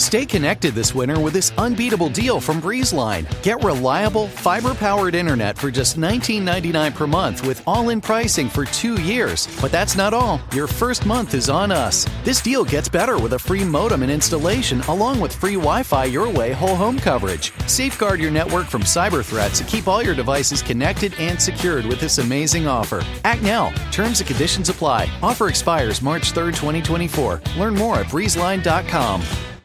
Stay connected this winter with this unbeatable deal from BreezeLine. Get reliable, fiber-powered internet for just $19.99 per month with all-in pricing for 2 years. But that's not all. Your first month is on us. This deal gets better with a free modem and installation, along with free Wi-Fi your way whole home coverage. Safeguard your network from cyber threats and keep all your devices connected and secured with this amazing offer. Act now. Terms and conditions apply. Offer expires March 3rd, 2024. Learn more at breezeline.com.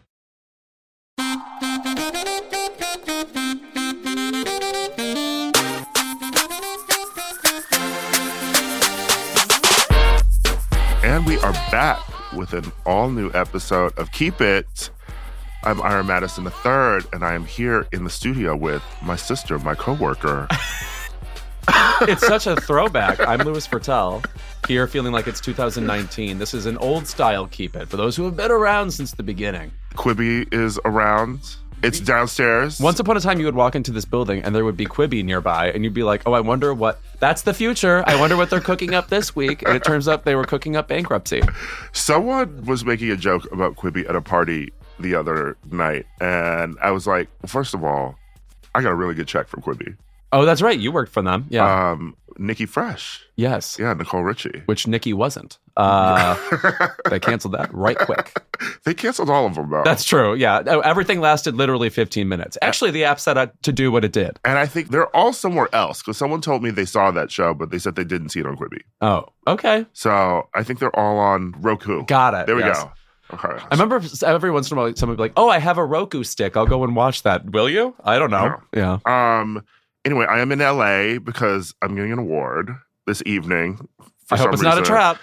And we are back with an all-new episode of Keep It. I'm Ira Madison III, and I am here in the studio with my sister, my coworker. It's such a throwback. I'm Louis Fertel, here feeling like it's 2019. This is an old-style Keep It, for those who have been around since the beginning. Quibi is around. It's downstairs. Once upon a time, you would walk into this building, and there would be Quibi nearby, and you'd be like, oh, I wonder what... That's the future. I wonder what they're cooking up this week. And it turns out they were cooking up bankruptcy. Someone was making a joke about Quibi at a party the other night, and I was like, first of all, I got a really good check from Quibi. Oh, that's right. You worked for them. Yeah. Nikki Fresh. Yes. Yeah, Nicole Richie. Which Nikki wasn't. They canceled that right quick. They canceled all of them, though. That's true. Yeah. Everything lasted literally 15 minutes. Actually, the app set out to do what it did. And I think they're all somewhere else, because someone told me they saw that show, but they said they didn't see it on Quibi. Oh, okay. So I think they're all on Roku. Got it. There we yes. go. Okay. I remember every once in a while, someone would be like, oh, I have a Roku stick. I'll go and watch that. Will you? I don't know. No. Yeah. Anyway, I am in LA because I'm getting an award this evening. I hope it's not a trap.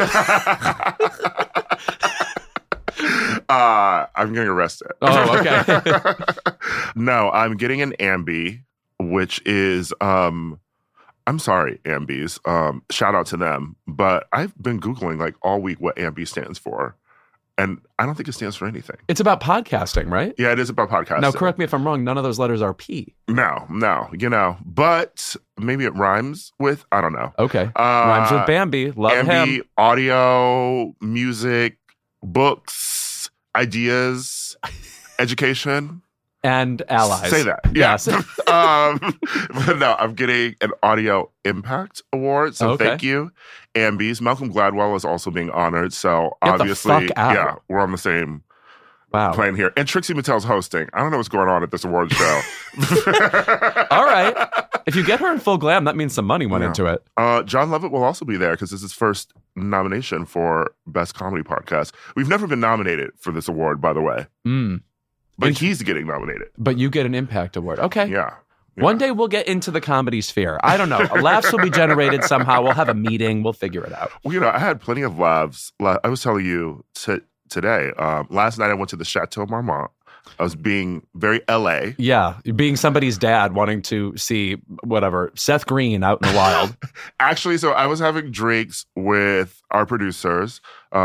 I'm getting arrested. Oh, okay. No, I'm getting an Ambi, which is, I'm sorry, Ambis. Shout out to them. But I've been Googling like all week what Ambi stands for. And I don't think it stands for anything. It's about podcasting, right? Yeah, it is about podcasting. Now, correct me if I'm wrong. None of those letters are P. No, but maybe it rhymes with, I don't know. Okay. Rhymes with Bambi. Love Ambi, him. audio, music, books, ideas, education. And allies. Say that. Yeah. Yes. But no, I'm getting an Audio Impact Award. So thank you, Ambies. Malcolm Gladwell is also being honored. So obviously, yeah, we're on the same plane here. And Trixie Mattel's hosting. I don't know what's going on at this award show. All right. If you get her in full glam, that means some money went into it. John Lovett will also be there because this is his first nomination for Best Comedy Podcast. We've never been nominated for this award, by the way. But he's getting nominated. But you get an Impact Award. Okay. Yeah. One day we'll get into the comedy sphere. I don't know. Laughs will be generated somehow. We'll have a meeting. We'll figure it out. Well, I had plenty of laughs. I was telling you today, last night I went to the Chateau Marmont. I was being very LA. Yeah, being somebody's dad wanting to see, whatever, Seth Green out in the wild. Actually, so I was having drinks with our producers,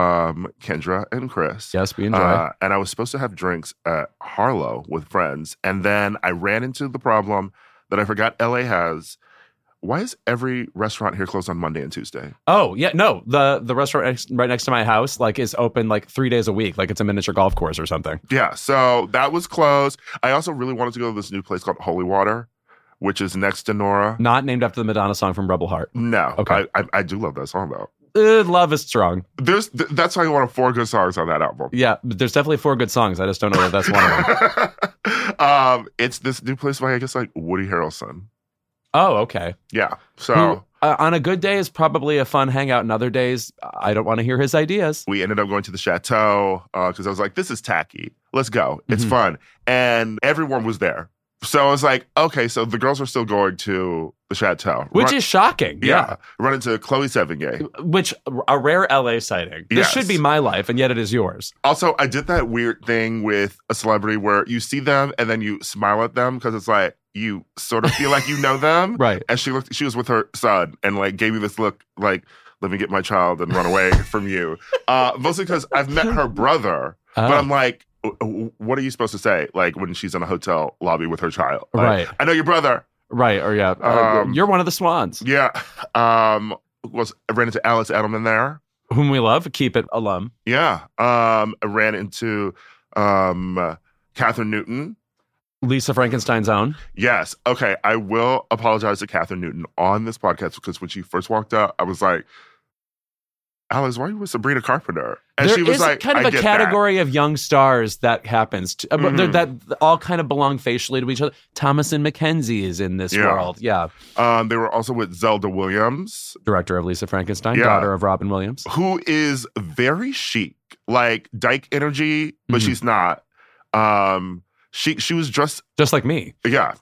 Kendra and Chris. Yes, we enjoy. And I was supposed to have drinks at Harlow with friends. And then I ran into the problem that I forgot LA has. Why is every restaurant here closed on Monday and Tuesday? Oh, yeah, no. The restaurant right next to my house is open 3 days a week. Like it's a miniature golf course or something. Yeah, so that was closed. I also really wanted to go to this new place called Holy Water, which is next to Nora. Not named after the Madonna song from Rebel Heart. No. Okay. I do love that song, though. Love is strong. That's like one of 4 good songs on that album. Yeah, but there's definitely 4 good songs. I just don't know that that's one of them. It's this new place by, I guess, Woody Harrelson. Oh, okay. Yeah. So on a good day is probably a fun hangout. And other days, I don't want to hear his ideas. We ended up going to the Chateau because I was like, this is tacky. Let's go. It's fun. And everyone was there. So I was like, okay, so the girls are still going to the Chateau. Which is shocking. Yeah. Run into Chloe Sevigny. Which, a rare LA sighting. This should be my life, and yet it is yours. Also, I did that weird thing with a celebrity where you see them and then you smile at them because it's like, you sort of feel like you know them. Right. And she was with her son and gave me this look like, let me get my child and run away from you. Mostly because I've met her brother, but I'm like, what are you supposed to say? When she's in a hotel lobby with her child. Right. I know your brother. Right. Or you're one of the swans. Yeah. I ran into Alex Edelman there. Whom we love. Keep It alum. Yeah. I ran into Catherine Newton. Lisa Frankenstein's own. Yes. Okay. I will apologize to Catherine Newton on this podcast because when she first walked out, I was like, Alex, why are you with Sabrina Carpenter? And there she was is like, kind of a category of young stars that happens to, that all kind of belong facially to each other. Thomasin McKenzie is in this world. Yeah. They were also with Zelda Williams, director of Lisa Frankenstein, daughter of Robin Williams, who is very chic, like dyke energy, but she's not. She was dressed just like me. Yeah.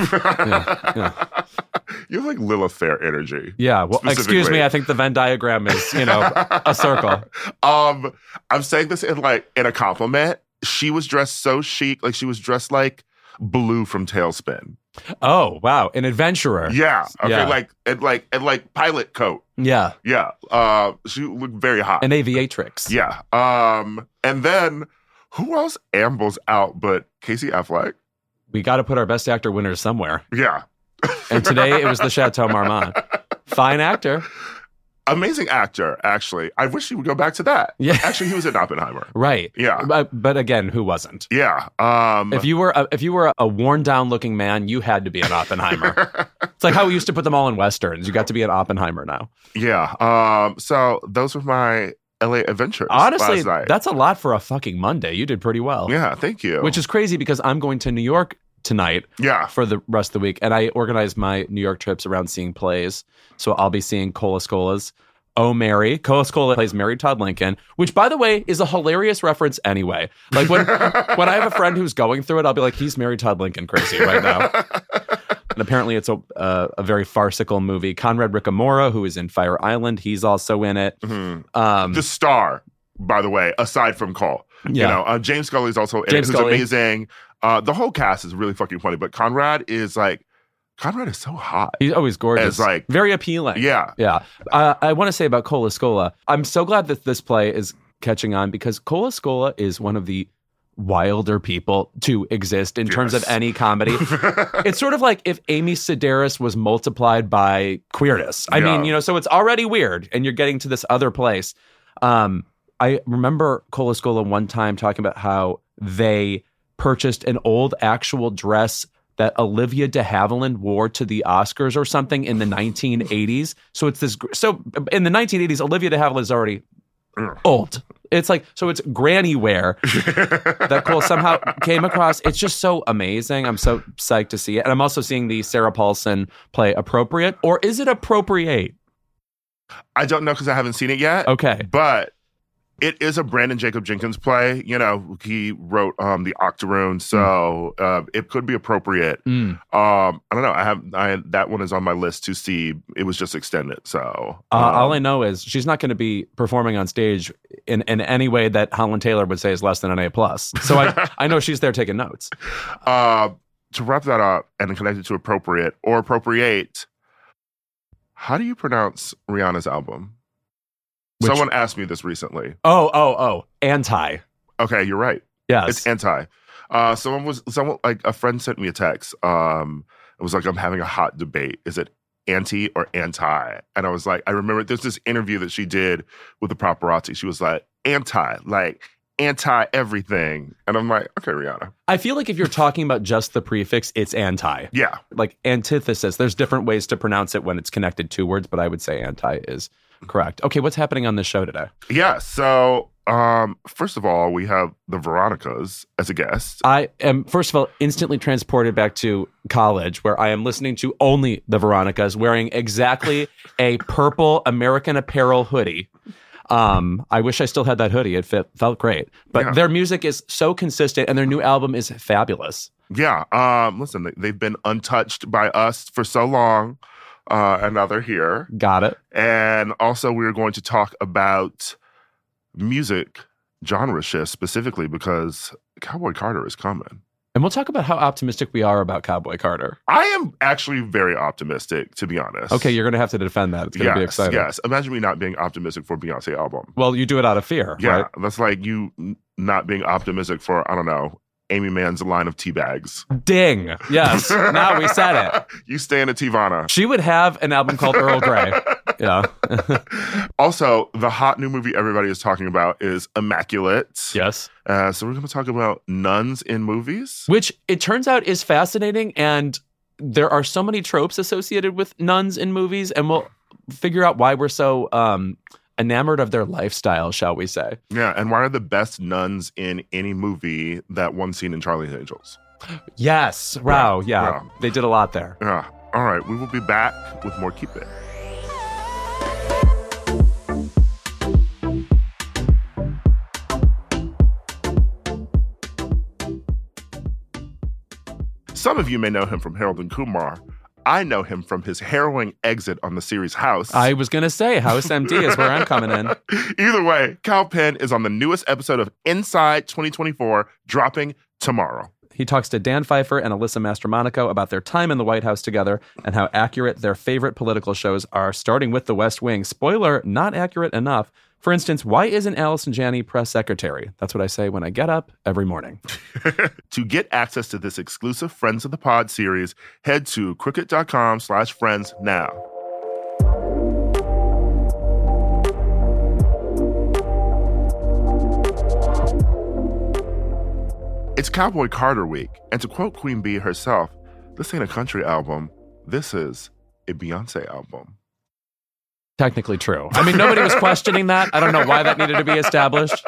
You have like Lilith Fair energy. Yeah. Well, excuse me. I think the Venn diagram is, a circle. I'm saying this in a compliment. She was dressed so chic, like she was dressed like Blue from Tailspin. Oh wow, an adventurer. Yeah. Okay. Yeah. Like pilot coat. Yeah. Yeah. She looked very hot. An aviatrix. Yeah. And then who else ambles out but Casey Affleck? We got to put our Best Actor winners somewhere. Yeah. And today it was the Chateau Marmont. Fine actor. Amazing actor, actually. I wish he would go back to that. Yeah. Actually, he was in Oppenheimer. Right. Yeah. But again, who wasn't? Yeah. If you were a worn down looking man, you had to be an Oppenheimer. It's like how we used to put them all in Westerns. You got to be an Oppenheimer now. Yeah. So those were my LA adventures. Honestly, that's a lot for a fucking Monday. You did pretty well. Yeah, thank you. Which is crazy because I'm going to New York tonight for the rest of the week. And I organize my New York trips around seeing plays. So I'll be seeing Cola Scola's Oh Mary. Cola Scola plays Mary Todd Lincoln, which, by the way, is a hilarious reference anyway. Like when I have a friend who's going through it, I'll be like, he's Mary Todd Lincoln crazy right now. And apparently it's a very farcical movie. Conrad Ricamora, who is in Fire Island, he's also in it. Mm-hmm. The star, by the way, aside from Cole. Yeah. James Scully's also in it. He's amazing. The whole cast is really fucking funny, but Conrad is so hot. He's always gorgeous. It's very appealing. Yeah. Yeah. I want to say about Cola Scola, I'm so glad that this play is catching on because Cola Scola is one of the wilder people to exist in terms of any comedy. It's sort of like if Amy Sedaris was multiplied by queerness. I mean, so it's already weird and you're getting to this other place. I remember Cola Scola one time talking about how they purchased an old actual dress that Olivia de Havilland wore to the Oscars or something in the 1980s. So it's this. So in the 1980s, Olivia de Havilland is already old. It's like, so it's granny wear that Cole somehow came across. It's just so amazing. I'm so psyched to see it. And I'm also seeing the Sarah Paulson play Appropriate. Or is it Appropriate? I don't know because I haven't seen it yet. Okay. But it is a Brandon Jacob Jenkins play. He wrote The Octoroon, so it could be appropriate. I don't know. That one is on my list to see. It was just extended, so all I know is she's not going to be performing on stage in any way that Holland Taylor would say is less than an A+. So I know she's there taking notes. To wrap that up and connect it to appropriate or appropriate, how do you pronounce Rihanna's album? Someone asked me this recently. Oh. Anti. Okay, you're right. Yes. It's Anti. Someone like a friend sent me a text. It was like, I'm having a hot debate. Is it anti or anti? And I was like, I remember there's this interview that she did with the paparazzi. She was like, anti everything. And I'm like, okay, Rihanna. I feel like if you're talking about just the prefix, it's anti. Yeah. Like antithesis. There's different ways to pronounce it when it's connected to words, but I would say anti is correct. Okay, what's happening on this show today? Yeah, so first of all, we have the Veronicas as a guest. I am, first of all, instantly transported back to college where I am listening to only the Veronicas wearing exactly a purple American Apparel hoodie. I wish I still had that hoodie. It felt great. But their music is so consistent and their new album is fabulous. Yeah, listen, they've been untouched by us for so long. And now they're here. Got it. And also we're going to talk about music genre shifts specifically because Cowboy Carter is coming. And we'll talk about how optimistic we are about Cowboy Carter. I am actually very optimistic, to be honest. Okay, you're going to have to defend that. It's going to be exciting. Yes, imagine me not being optimistic for a Beyonce album. Well, you do it out of fear, right? That's like you not being optimistic for, I don't know, Amy Mann's line of tea bags. Ding. Yes. Now we said it. You stay in a Tivana. She would have an album called Earl Grey Yeah. Also, the hot new movie everybody is talking about is Immaculate. Yes. So we're going to talk about nuns in movies. Which it turns out is fascinating, and there are so many tropes associated with nuns in movies, and we'll figure out why we're so enamored of their lifestyle, shall we say. Yeah, and why are the best nuns in any movie that one scene in Charlie's Angels? Yes. Wow. Yeah. They did a lot there. Yeah. All right. We will be back with more Keep It. Some of you may know him from Harold and Kumar. I know him from his harrowing exit on the series House. I was going to say House MD is where I'm coming in. Either way, Kal Penn is on the newest episode of Inside 2024, dropping tomorrow. He talks to Dan Pfeiffer and Alyssa Mastromonaco about their time in the White House together and how accurate their favorite political shows are, starting with The West Wing. Spoiler, not accurate enough. For instance, why isn't Allison Janney press secretary? That's what I say when I get up every morning. To get access to this exclusive Friends of the Pod series, head to crooked.com/friends now. It's Cowboy Carter week, and to quote Queen Bee herself, this ain't a country album, this is a Beyonce album. Technically true. I mean, nobody was questioning that. I don't know why that needed to be established.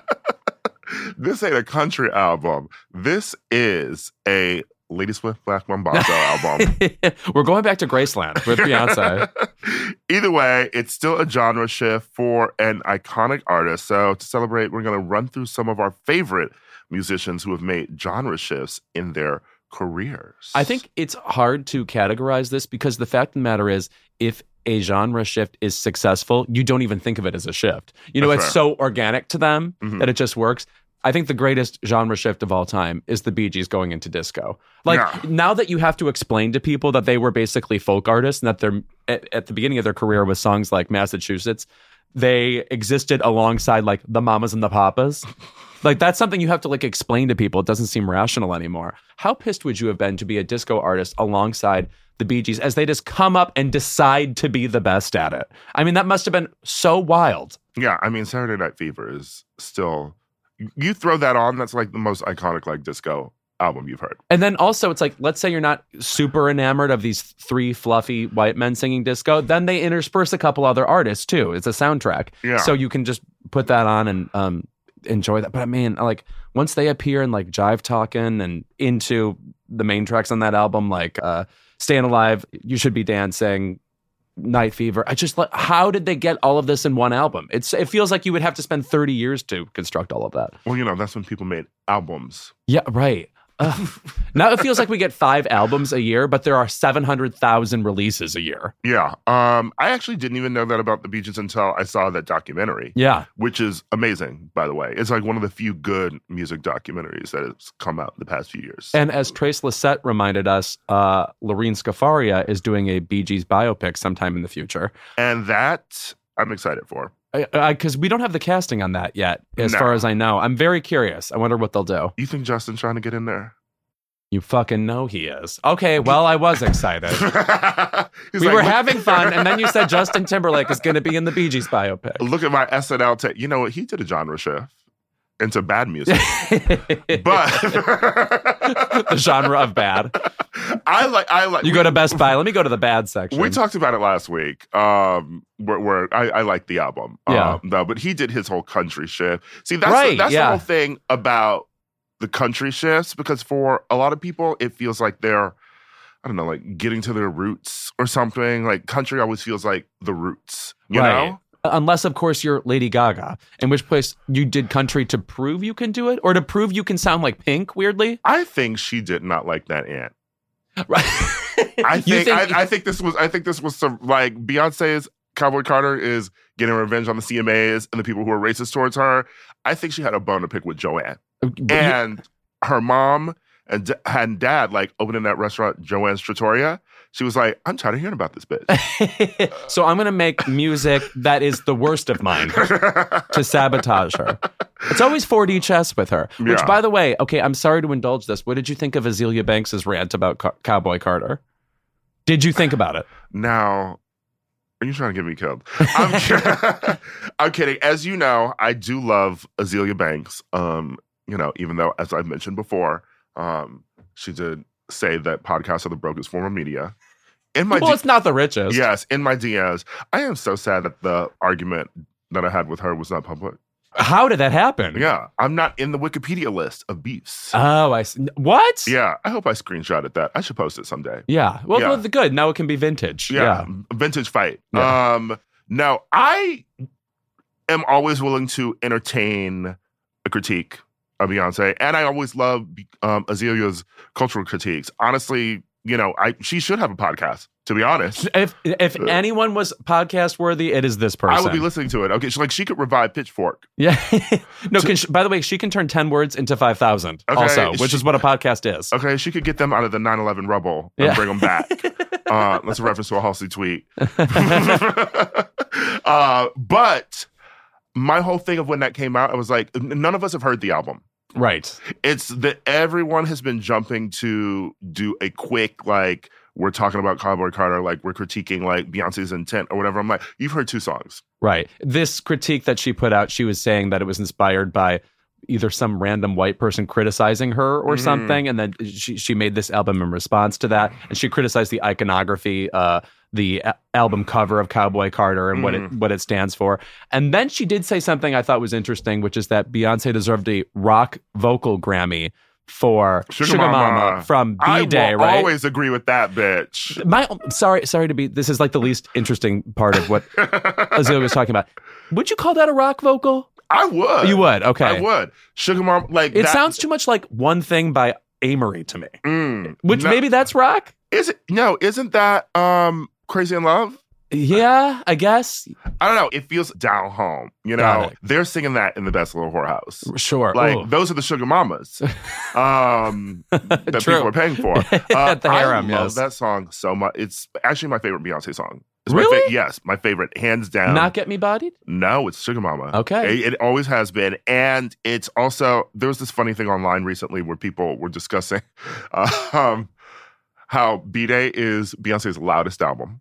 This ain't a country album. This is a Lady Swift Black Mambazo album. We're going back to Graceland with Beyonce. Either way, it's still a genre shift for an iconic artist. So to celebrate, we're going to run through some of our favorite musicians who have made genre shifts in their careers. I think it's hard to categorize this because the fact of the matter is, if a genre shift is successful, you don't even think of it as a shift. You know, it's so organic to them that it just works. I think the greatest genre shift of all time is the Bee Gees going into disco. Like, now that you have to explain to people that they were basically folk artists and that they're at the beginning of their career with songs like Massachusetts, they existed alongside like the Mamas and the Papas. Like, that's something you have to like explain to people. It doesn't seem rational anymore. How pissed would you have been to be a disco artist alongside the Bee Gees as they just come up and decide to be the best at it? I mean, that must have been so wild. Yeah, I mean, Saturday Night Fever is still... You throw that on, that's like the most iconic like disco album you've heard. And then also it's like, let's say you're not super enamored of these three fluffy white men singing disco, then they intersperse a couple other artists too. It's a soundtrack. Yeah. So you can just put that on and enjoy that. But I mean, like once they appear in like Jive Talkin' and into the main tracks on that album, like Staying Alive, You Should Be Dancing, Night Fever. I just like, how did they get all of this in one album? It feels like you would have to spend 30 years to construct all of that. Well, you know, that's when people made albums. Yeah, right. Now it feels like we get 5 albums a year, but there are 700,000 releases a year. Yeah. I actually didn't even know that about the Bee Gees until I saw that documentary. Yeah. Which is amazing, by the way. It's like one of the few good music documentaries that has come out in the past few years. And as Trace Lysette reminded us, Lorene Scafaria is doing a Bee Gees biopic sometime in the future. And that I'm excited for. Because we don't have the casting on that yet, as far as I know. I'm very curious. I wonder what they'll do. You think Justin's trying to get in there? You fucking know he is. Okay, well, I was excited. We were having fun, and then you said Justin Timberlake is going to be in the Bee Gees biopic. Look at my SNL tape. You know what? He did a genre shift into bad music. But the genre of bad. I like. You go to Best Buy. Let me go to the bad section. We talked about it last week. Where I like the album. Yeah. No, but he did his whole country shift. See, that's the whole thing about the country shifts, because for a lot of people, it feels like they're, I don't know, like getting to their roots or something. Like country always feels like the roots, you know? Unless, of course, you're Lady Gaga, in which place you did country to prove you can do it, or to prove you can sound like Pink, weirdly. I think she did not like that aunt. Right. I think this was some, like, Beyonce's Cowboy Carter is getting revenge on the CMAs and the people who are racist towards her. I think she had a bone to pick with Joanne. And her mom and dad, like, opening that restaurant, Joanne's Trattoria. She was like, I'm tired of hearing about this bitch. So I'm going to make music that is the worst of mine to sabotage her. It's always 4D chess with her. Which, by the way, okay, I'm sorry to indulge this. What did you think of Azealia Banks' rant about Cowboy Carter? Did you think about it? Now, Are you trying to get me killed? I'm kidding. As you know, I do love Azealia Banks. Even though, as I've mentioned before, she did say that podcasts are the brokest form of media. It's not the richest. Yes, in my DMs. I am so sad that the argument that I had with her was not public. How did that happen? Yeah, I'm not in the Wikipedia list of beefs. Oh, I see. What? Yeah, I hope I screenshotted that. I should post it someday. Yeah. Well, good. Now it can be vintage. Yeah. Vintage fight. Yeah. No, I am always willing to entertain a critique of Beyonce, and I always love Azalea's cultural critiques. Honestly, she should have a podcast, to be honest. If anyone was podcast worthy, it is this person. I would be listening to it. Okay, she could revive Pitchfork. Yeah. No, by the way, she can turn 10 words into 5,000 also, which is what a podcast is. Okay, she could get them out of the 9/11 rubble and bring them back. That's a reference to a Halsey tweet. But my whole thing of when that came out, I was like, none of us have heard the album. Right. It's that everyone has been jumping to do a quick, like, we're talking about Cowboy Carter, like, we're critiquing, like, Beyonce's intent or whatever. I'm like, you've heard 2 songs. Right. This critique that she put out, she was saying that it was inspired by either some random white person criticizing her or something. And then she made this album in response to that. And she criticized the iconography, the album cover of Cowboy Carter and what it stands for. And then she did say something I thought was interesting, which is that Beyonce deserved a rock vocal Grammy for Sugar Mama from B-Day, right? I always agree with that, bitch. Sorry to be, this is like the least interesting part of what Azealia was talking about. Would you call that a rock vocal? I would. You would, okay. I would. Sugar Mama, like it sounds too much like One Thing by Amory to me. Maybe that's rock? Isn't that Crazy in Love? Yeah, I guess. I don't know. It feels down home. They're singing that in the Best Little Whorehouse. Sure. Like, those are the Sugar Mamas that people are paying for. At the harem, I love that song so much. It's actually my favorite Beyonce song. It's really? Yes, my favorite, hands down. Not Get Me Bodied? No, it's Sugar Mama. Okay. It always has been. And it's also, there was this funny thing online recently where people were discussing how B-Day is Beyonce's loudest album.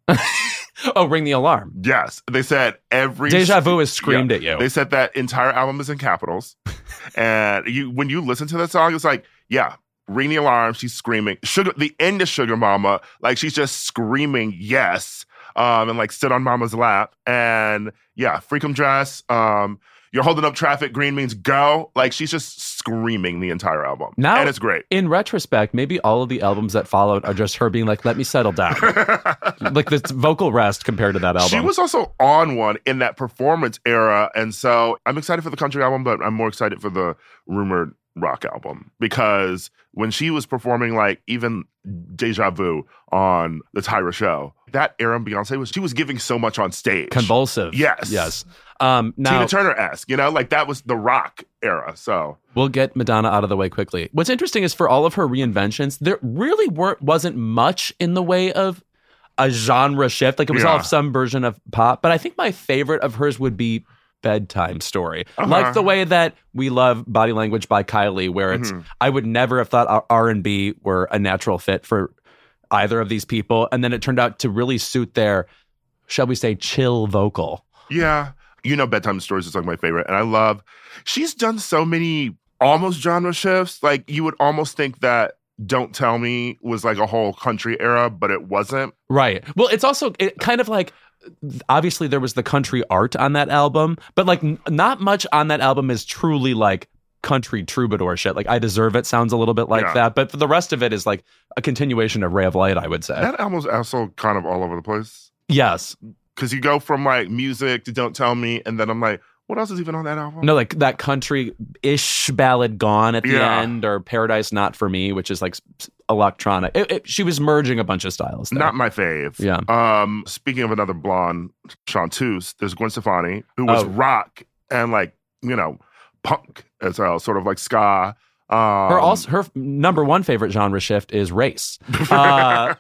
Oh, Ring the Alarm. Yes. They said Deja Vu has screamed at you. They said that entire album is in capitals. And when you listen to that song, it's like, yeah, Ring the Alarm, she's screaming. The end of Sugar Mama, like she's just screaming yes. And like sit on mama's lap. And yeah, Freakum Dress, you're holding up traffic, green means go. Like, she's just screaming the entire album. Now, and it's great. In retrospect, maybe all of the albums that followed are just her being like, let me settle down. Like this vocal rest compared to that album. She was also on one in that performance era. And so I'm excited for the country album, but I'm more excited for the rumored rock album. Because when she was performing, like, even Deja Vu on the Tyra show, that era of Beyonce she was giving so much on stage. Convulsive. Yes. Now, Tina Turner-esque, like that was the rock era. So we'll get Madonna out of the way quickly. What's interesting is for all of her reinventions, there really wasn't much in the way of a genre shift. Like it was all of some version of pop. But I think my favorite of hers would be Bedtime Story. Like the way that we love Body Language by Kylie, where it's, I would never have thought R&B were a natural fit for either of these people. And then it turned out to really suit their, shall we say, chill vocal. Yeah. Bedtime Stories is like my favorite. And she's done so many almost genre shifts. Like you would almost think that Don't Tell Me was like a whole country era, but it wasn't. Right. Well, it's also kind of like, obviously there was the country art on that album, but like not much on that album is truly like country troubadour shit. Like I Deserve It sounds a little bit like that, but for the rest of it is like a continuation of Ray of Light, I would say. That album's also kind of all over the place. Yes. Because you go from like music to Don't Tell Me, and then I'm like, what else is even on that album? No, like that country-ish ballad Gone at the end, or Paradise Not For Me, which is like electronic. She was merging a bunch of styles there. Not my fave. Yeah. Speaking of another blonde chanteuse, there's Gwen Stefani, who was rock and like, punk as well, sort of like ska. Her number one favorite genre shift is race. Now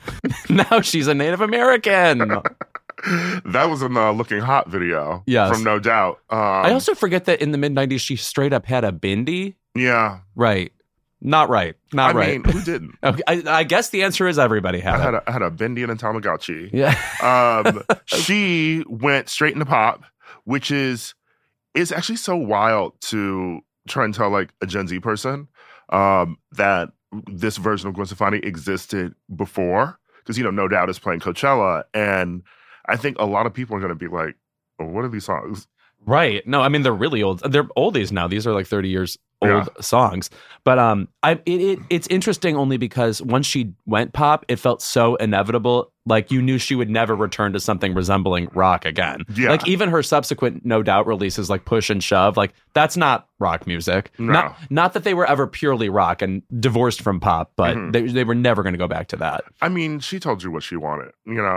she's a Native American. That was in the Looking Hot video from No Doubt. I also forget that in the mid-90s, she straight up had a bindi. Yeah. Right. Not right. Not right. I mean, who didn't? Okay, I guess the answer is everybody had it. I had a Bendy and a Tamagotchi. Yeah. She went straight into pop, which is actually so wild to try and tell like a Gen Z person that this version of Gwen Stefani existed before. Because, No Doubt is playing Coachella. And I think a lot of people are going to be like, well, what are these songs? Right. No, I mean, they're really old. They're oldies now. These are like 30 years old songs. But it's interesting only because once she went pop, it felt so inevitable. Like you knew she would never return to something resembling rock again. Yeah. Like even her subsequent No Doubt releases like Push and Shove, like that's not rock music. No. Not that they were ever purely rock and divorced from pop, but they were never going to go back to that. I mean, she told you what she wanted,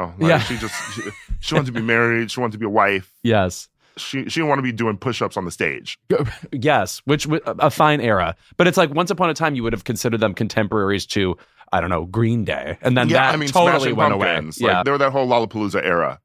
she wanted to be married. She wanted to be a wife. Yes. She didn't want to be doing push-ups on the stage. Yes, which a fine era. But it's like once upon a time you would have considered them contemporaries to, I don't know, Green Day. And then totally went away. Like, they were that whole Lollapalooza era,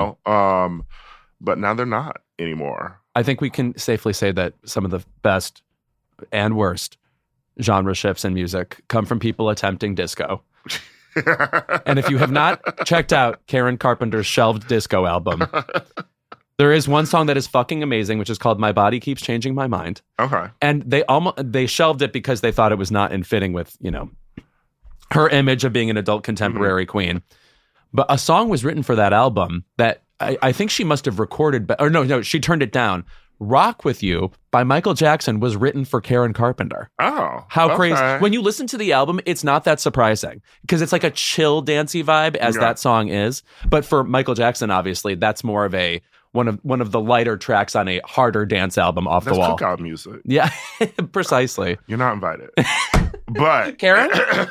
but now they're not anymore. I think we can safely say that some of the best and worst genre shifts in music come from people attempting disco. And if you have not checked out Karen Carpenter's shelved disco album, there is one song that is fucking amazing, which is called My Body Keeps Changing My Mind. Okay. And they shelved it because they thought it was not in fitting with, her image of being an adult contemporary queen. But a song was written for that album that I think she must have recorded, she turned it down. Rock With You by Michael Jackson was written for Karen Carpenter. Oh, how crazy. When you listen to the album, it's not that surprising because it's like a chill, dancey vibe as that song is. But for Michael Jackson, obviously, that's more of one of the lighter tracks on a harder dance album off the wall. That's cookout music. Yeah, precisely. You're not invited. But Karen?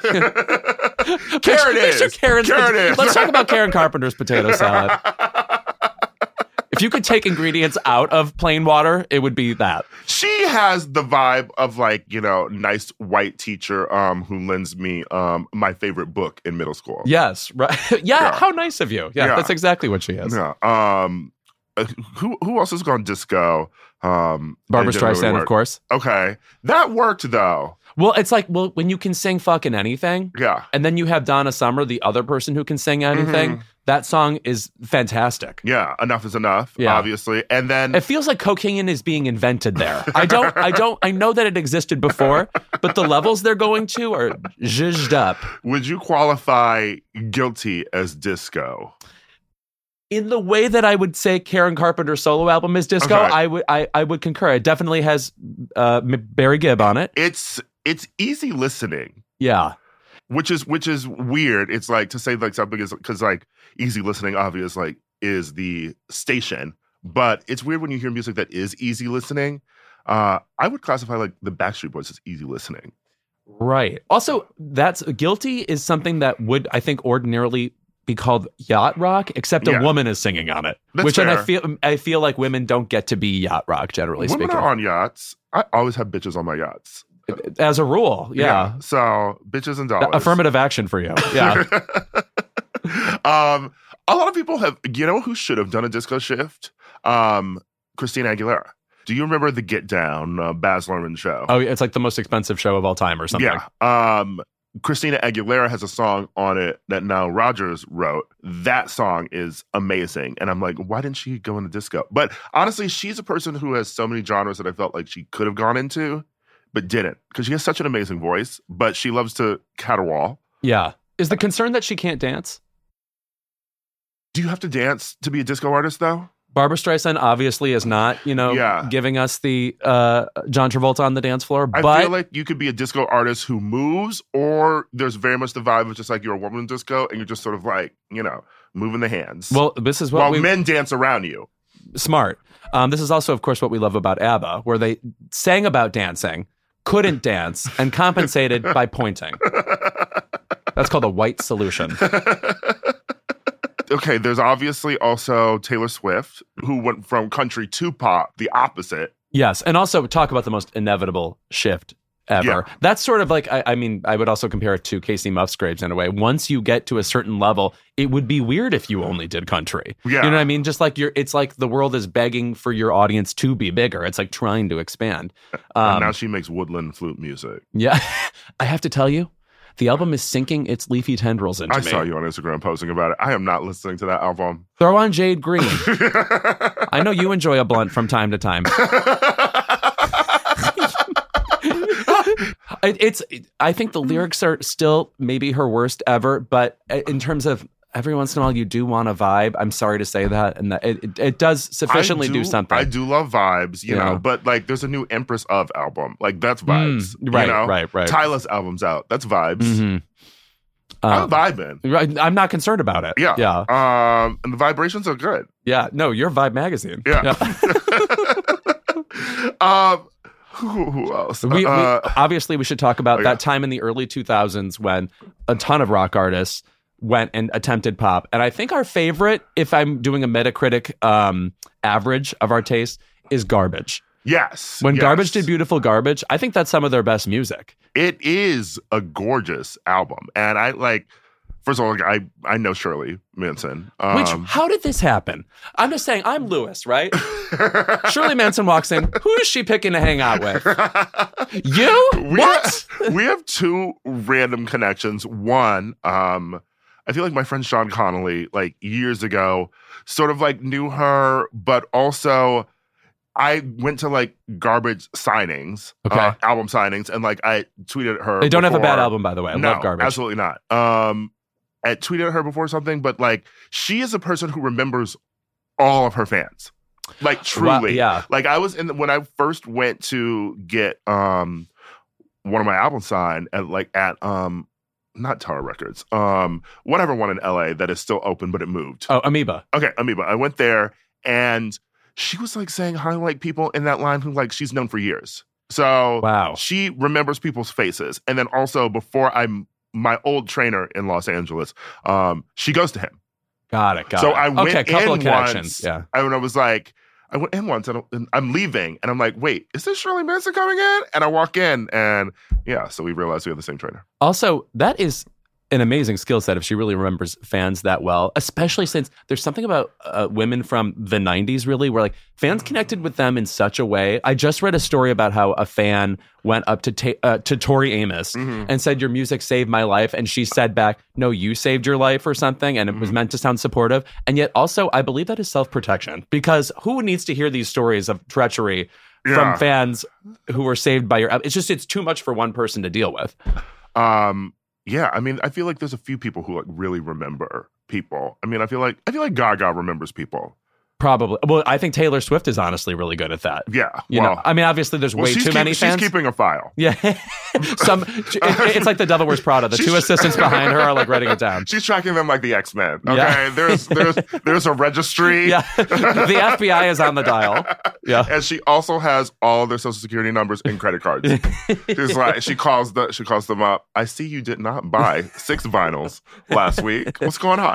Karen is. Let's talk about Karen Carpenter's potato salad. If you could take ingredients out of plain water, it would be that. She has the vibe of like, nice white teacher who lends me my favorite book in middle school. Yes, right. Yeah, how nice of you. Yeah, that's exactly what she is. Yeah. Who else has gone disco? Barbra Streisand, of course. Okay. That worked, though. Well, it's like, when you can sing fucking anything, and then you have Donna Summer, the other person who can sing anything, that song is fantastic. Yeah, Enough is Enough, obviously. And then it feels like cocaine is being invented there. I know that it existed before, but the levels they're going to are zhuzhed up. Would you qualify Guilty as disco? In the way that I would say Karen Carpenter's solo album is disco, okay. I would concur. It definitely has Barry Gibb on it. It's easy listening. Yeah. Which is weird. It's like to say like something is because like easy listening obvious like is the station, but it's weird when you hear music that is easy listening. I would classify like the Backstreet Boys as easy listening. Right. Also, that's Guilty is something that would I think ordinarily be called yacht rock, except a woman is singing on it. That's which fair. And I feel like women don't get to be yacht rock generally speaking. Women are on yachts. I always have bitches on my yachts. As a rule, yeah. So bitches and dollars. Affirmative action for you. Yeah. A lot of people have. You know who should have done a disco shift? Christina Aguilera. Do you remember the Get Down Baz Luhrmann show? Oh, it's like the most expensive show of all time or something. Yeah. Christina Aguilera has a song on it that Nile Rodgers wrote. That song is amazing. And I'm like, why didn't she go into disco? But honestly, she's a person who has so many genres that I felt like she could have gone into, but didn't. Because she has such an amazing voice, but she loves to caterwaul. Yeah. Is the concern that she can't dance? Do you have to dance to be a disco artist, though? Barbra Streisand obviously is not, giving us the John Travolta on the dance floor. But I feel like you could be a disco artist who moves, or there's very much the vibe of just like you're a woman in disco and you're just sort of like, moving the hands. Well, this is what men dance around you. Smart. This is also, of course, what we love about ABBA, where they sang about dancing, couldn't dance, and compensated by pointing. That's called a white solution. Okay, there's obviously also Taylor Swift, who went from country to pop, the opposite. Yes, and also talk about the most inevitable shift ever. Yeah. That's sort of like, I mean, I would also compare it to Casey Musgraves in a way. Once you get to a certain level, it would be weird if you only did country. Yeah. You know what I mean? Just like it's like the world is begging for your audience to be bigger. It's like trying to expand. And now she makes woodland flute music. Yeah. I have to tell you, the album is sinking its leafy tendrils into me. I saw you on Instagram posting about it. I am not listening to that album. Throw on Jade Green. I know you enjoy a blunt from time to time. I think the lyrics are still maybe her worst ever, but in terms of every once in a while you do want a vibe. I'm sorry to say that, and that it does sufficiently do something. I do love vibes, you know, but like there's a new Empress of album. Like that's vibes. Right, you know? right. Tyla's album's out. That's vibes. Mm-hmm. I'm vibing. Right, I'm not concerned about it. Yeah. And the vibrations are good. Yeah. No, you're Vibe Magazine. Yeah. Who else? We obviously we should talk about that time in the early 2000s when a ton of rock artists went and attempted pop. And I think our favorite, if I'm doing a Metacritic average of our taste, is Garbage. Yes. When Garbage did Beautiful Garbage, I think that's some of their best music. It is a gorgeous album. And I like, first of all, I know Shirley Manson. How did this happen? I'm just saying, I'm Lewis, right? Shirley Manson walks in. Who is she picking to hang out with? You? What? We have two random connections. One, I feel like my friend Sean Connolly, like years ago, sort of like knew her, but also I went to like Garbage signings, album signings, and like I tweeted at her. They don't have a bad album, by the way. I love Garbage. Absolutely not. I tweeted at her before something, but like she is a person who remembers all of her fans. Like truly. Yeah. Like I was when I first went to get one of my albums signed at not Tower Records, whatever one in LA that is still open, but it moved. Oh, Amoeba. Okay, Amoeba. I went there and she was like saying hi to like people in that line who like she's known for years. So wow. She remembers people's faces. And then also before my old trainer in Los Angeles, she goes to him. Got it. So I went a couple of connections. Once, yeah. And I was like, I went in once and I'm leaving and I'm like, wait, is this Shirley Manson coming in? And I walk in and so we realized we have the same trainer. Also, that is an amazing skill set if she really remembers fans that well, especially since there's something about women from the 90s really where like fans connected with them in such a way. I just read a story about how a fan went up to Tori Amos and said, your music saved my life. And she said back, no, you saved your life or something. And it was meant to sound supportive. And yet also, I believe that is self-protection because who needs to hear these stories of treachery from fans who were saved by your... It's too much for one person to deal with. Yeah, I mean, I feel like there's a few people who like really remember people. I mean, I feel like Gaga remembers people. Probably. Well, I think Taylor Swift is honestly really good at that. Yeah. You know, I mean, obviously there's way too many fans. She's keeping a file. Yeah. It's like the Devil Wears Prada. The two assistants behind her are like writing it down. She's tracking them like the X-Men. Okay. Yeah. There's a registry. Yeah. The FBI is on the dial. Yeah. And she also has all their social security numbers and credit cards. She's like, she calls them up. I see you did not buy 6 vinyls last week. What's going on?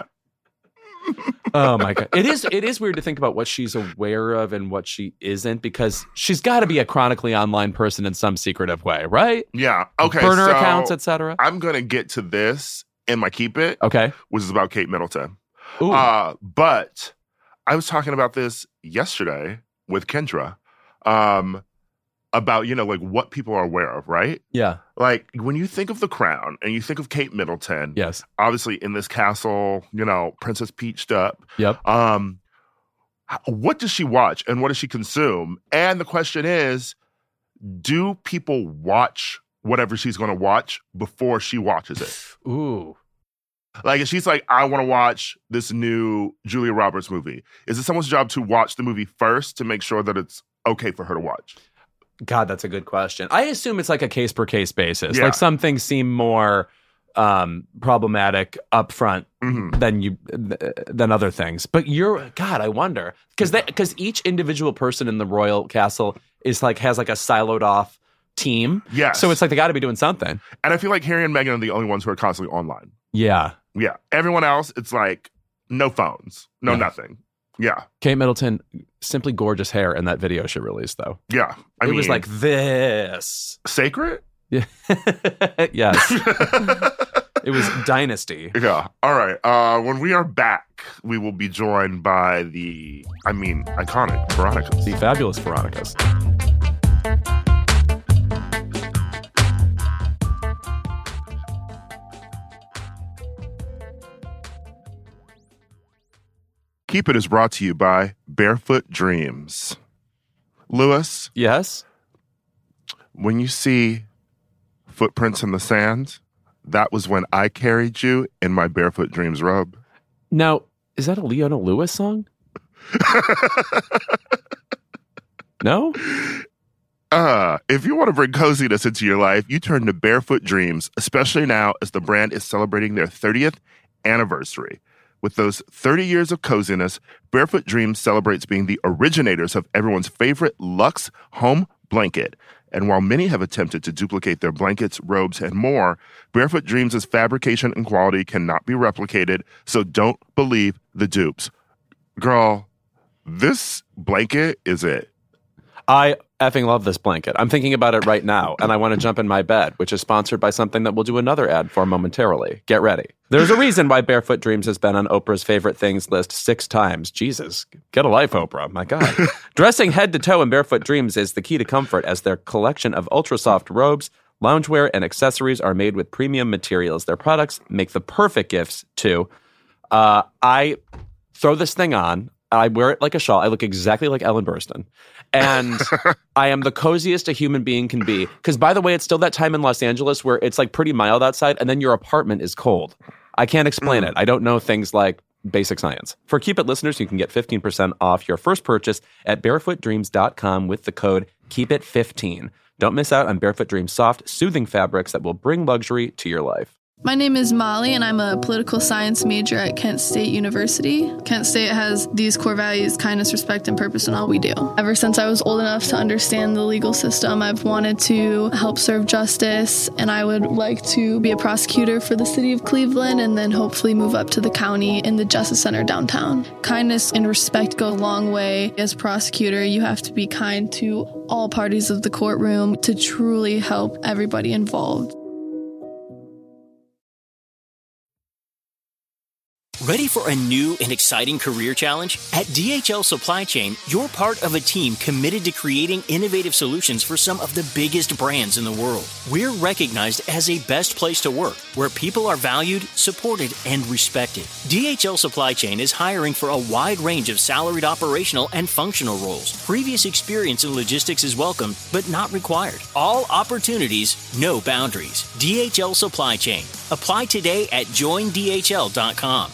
Oh my God. It is weird to think about what she's aware of and what she isn't because she's got to be a chronically online person in some secretive way, right? Yeah. Okay. Burner accounts, etc. I'm going to get to this in my Keep It. Okay. Which is about Kate Middleton. Ooh. But I was talking about this yesterday with Kendra about, like what people are aware of, right? Yeah. Like when you think of The Crown and you think of Kate Middleton, yes, obviously in this castle, Princess Peached up. Yep. What does she watch and what does she consume? And the question is, do people watch whatever she's going to watch before she watches it? Ooh. Like if she's like, I want to watch this new Julia Roberts movie, is it someone's job to watch the movie first to make sure that it's okay for her to watch? God, that's a good question. I assume it's like a case-per-case basis. Yeah. Like some things seem more problematic up front than other things. But I wonder. Because each individual person in the royal castle is like has like a siloed off team. Yes. So it's like they got to be doing something. And I feel like Harry and Meghan are the only ones who are constantly online. Yeah. Yeah. Everyone else, it's like no phones, nothing. Yeah. Kate Middleton, simply gorgeous hair in that video she released, though. Yeah. It was like this. Sacred? Yeah. Yes. It was Dynasty. Yeah. All right. When we are back, we will be joined by the iconic Veronicas. The fabulous Veronicas. Keep It is brought to you by Barefoot Dreams. Lewis? Yes? When you see footprints in the sand, that was when I carried you in my Barefoot Dreams robe. Now, is that a Leona Lewis song? No? If you want to bring coziness into your life, you turn to Barefoot Dreams, especially now as the brand is celebrating their 30th anniversary. With those 30 years of coziness, Barefoot Dreams celebrates being the originators of everyone's favorite luxe home blanket. And while many have attempted to duplicate their blankets, robes, and more, Barefoot Dreams' fabrication and quality cannot be replicated, so don't believe the dupes. Girl, this blanket is it. I effing love this blanket. I'm thinking about it right now, and I want to jump in my bed, which is sponsored by something that we'll do another ad for momentarily. Get ready. There's a reason why Barefoot Dreams has been on Oprah's favorite things list 6 times. Jesus, get a life, Oprah. My God. Dressing head to toe in Barefoot Dreams is the key to comfort, as their collection of ultra-soft robes, loungewear, and accessories are made with premium materials. Their products make the perfect gifts, too. I throw this thing on. I wear it like a shawl. I look exactly like Ellen Burstyn. And I am the coziest a human being can be. Because, by the way, it's still that time in Los Angeles where it's like pretty mild outside and then your apartment is cold. I can't explain it. I don't know things like basic science. For Keep It listeners, you can get 15% off your first purchase at barefootdreams.com with the code KEEPIT15. Don't miss out on Barefoot Dreams soft, soothing fabrics that will bring luxury to your life. My name is Molly, and I'm a political science major at Kent State University. Kent State has these core values: kindness, respect, and purpose in all we do. Ever since I was old enough to understand the legal system, I've wanted to help serve justice, and I would like to be a prosecutor for the city of Cleveland and then hopefully move up to the county in the Justice Center downtown. Kindness and respect go a long way. As a prosecutor, you have to be kind to all parties of the courtroom to truly help everybody involved. Ready for a new and exciting career challenge? At DHL Supply Chain, you're part of a team committed to creating innovative solutions for some of the biggest brands in the world. We're recognized as a best place to work, where people are valued, supported, and respected. DHL Supply Chain is hiring for a wide range of salaried operational and functional roles. Previous experience in logistics is welcome, but not required. All opportunities, no boundaries. DHL Supply Chain. Apply today at joindhl.com.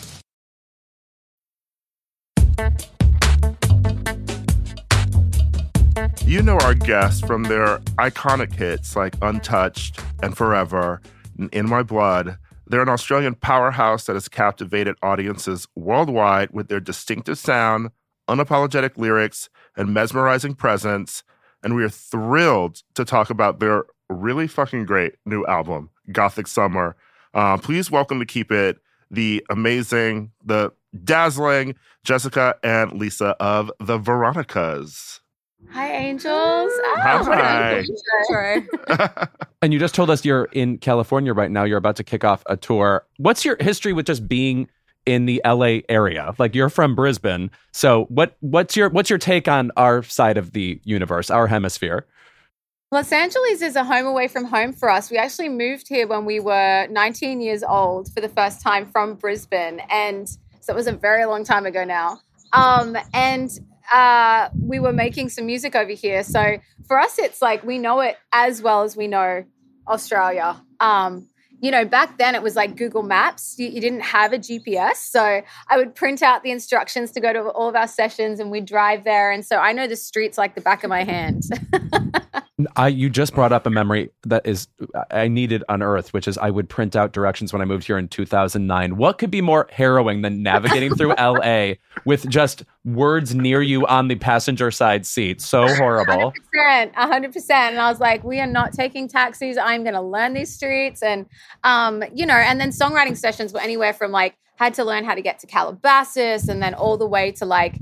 You know our guests from their iconic hits like Untouched and Forever and In My Blood. They're an Australian powerhouse that has captivated audiences worldwide with their distinctive sound, unapologetic lyrics, and mesmerizing presence. And we are thrilled to talk about their really fucking great new album, Gothic Summer. Please welcome to Keep It the amazing, the dazzling Jessica and Lisa of the Veronicas. Hi, angels. Oh, Hi. And you just told us you're in California right now. You're about to kick off a tour. What's your history with just being in the LA area? Like, you're from Brisbane. So what's your take on our side of the universe, our hemisphere? Los Angeles is a home away from home for us. We actually moved here when we were 19 years old for the first time from Brisbane. And so it was a very long time ago now. We were making some music over here. So for us, it's like we know it as well as we know Australia. Back then it was like Google Maps. You didn't have a GPS. So I would print out the instructions to go to all of our sessions and we'd drive there. And so I know the streets like the back of my hand. You just brought up a memory that is I needed unearthed, which is I would print out directions when I moved here in 2009. What could be more harrowing than navigating through LA with just words near you on the passenger side seat? So horrible. 100%. And I was like, we are not taking taxis. I'm going to learn these streets. And, and then songwriting sessions were anywhere from like, had to learn how to get to Calabasas and then all the way to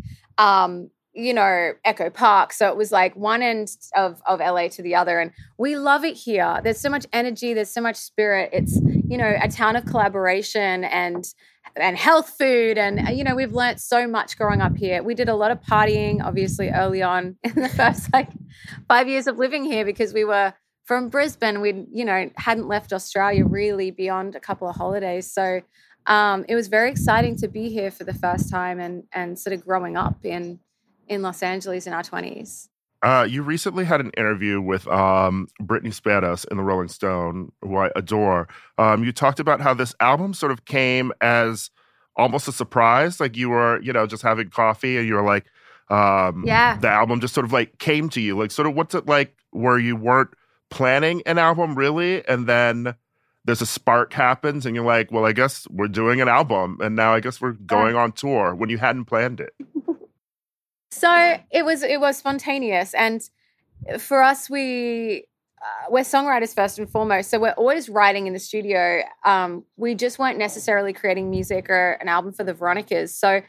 Echo Park. So it was like one end of LA to the other. And we love it here. There's so much energy. There's so much spirit. It's, a town of collaboration and health food. And, we've learnt so much growing up here. We did a lot of partying, obviously, early on in the first 5 years of living here because we were from Brisbane. We, hadn't left Australia really beyond a couple of holidays. So it was very exciting to be here for the first time and sort of growing up in Los Angeles in our 20s. You recently had an interview with Britney Spears in the Rolling Stone, who I adore. You talked about how this album sort of came as almost a surprise, like you were, just having coffee and you were like, the album just sort of like came to you. Like, sort of what's it like where you weren't planning an album really, and then there's a spark happens and you're like, well, I guess we're doing an album and now I guess we're going on tour when you hadn't planned it. So it was spontaneous, and for us, we're songwriters first and foremost. So we're always writing in the studio. We just weren't necessarily creating music or an album for the Veronicas. So,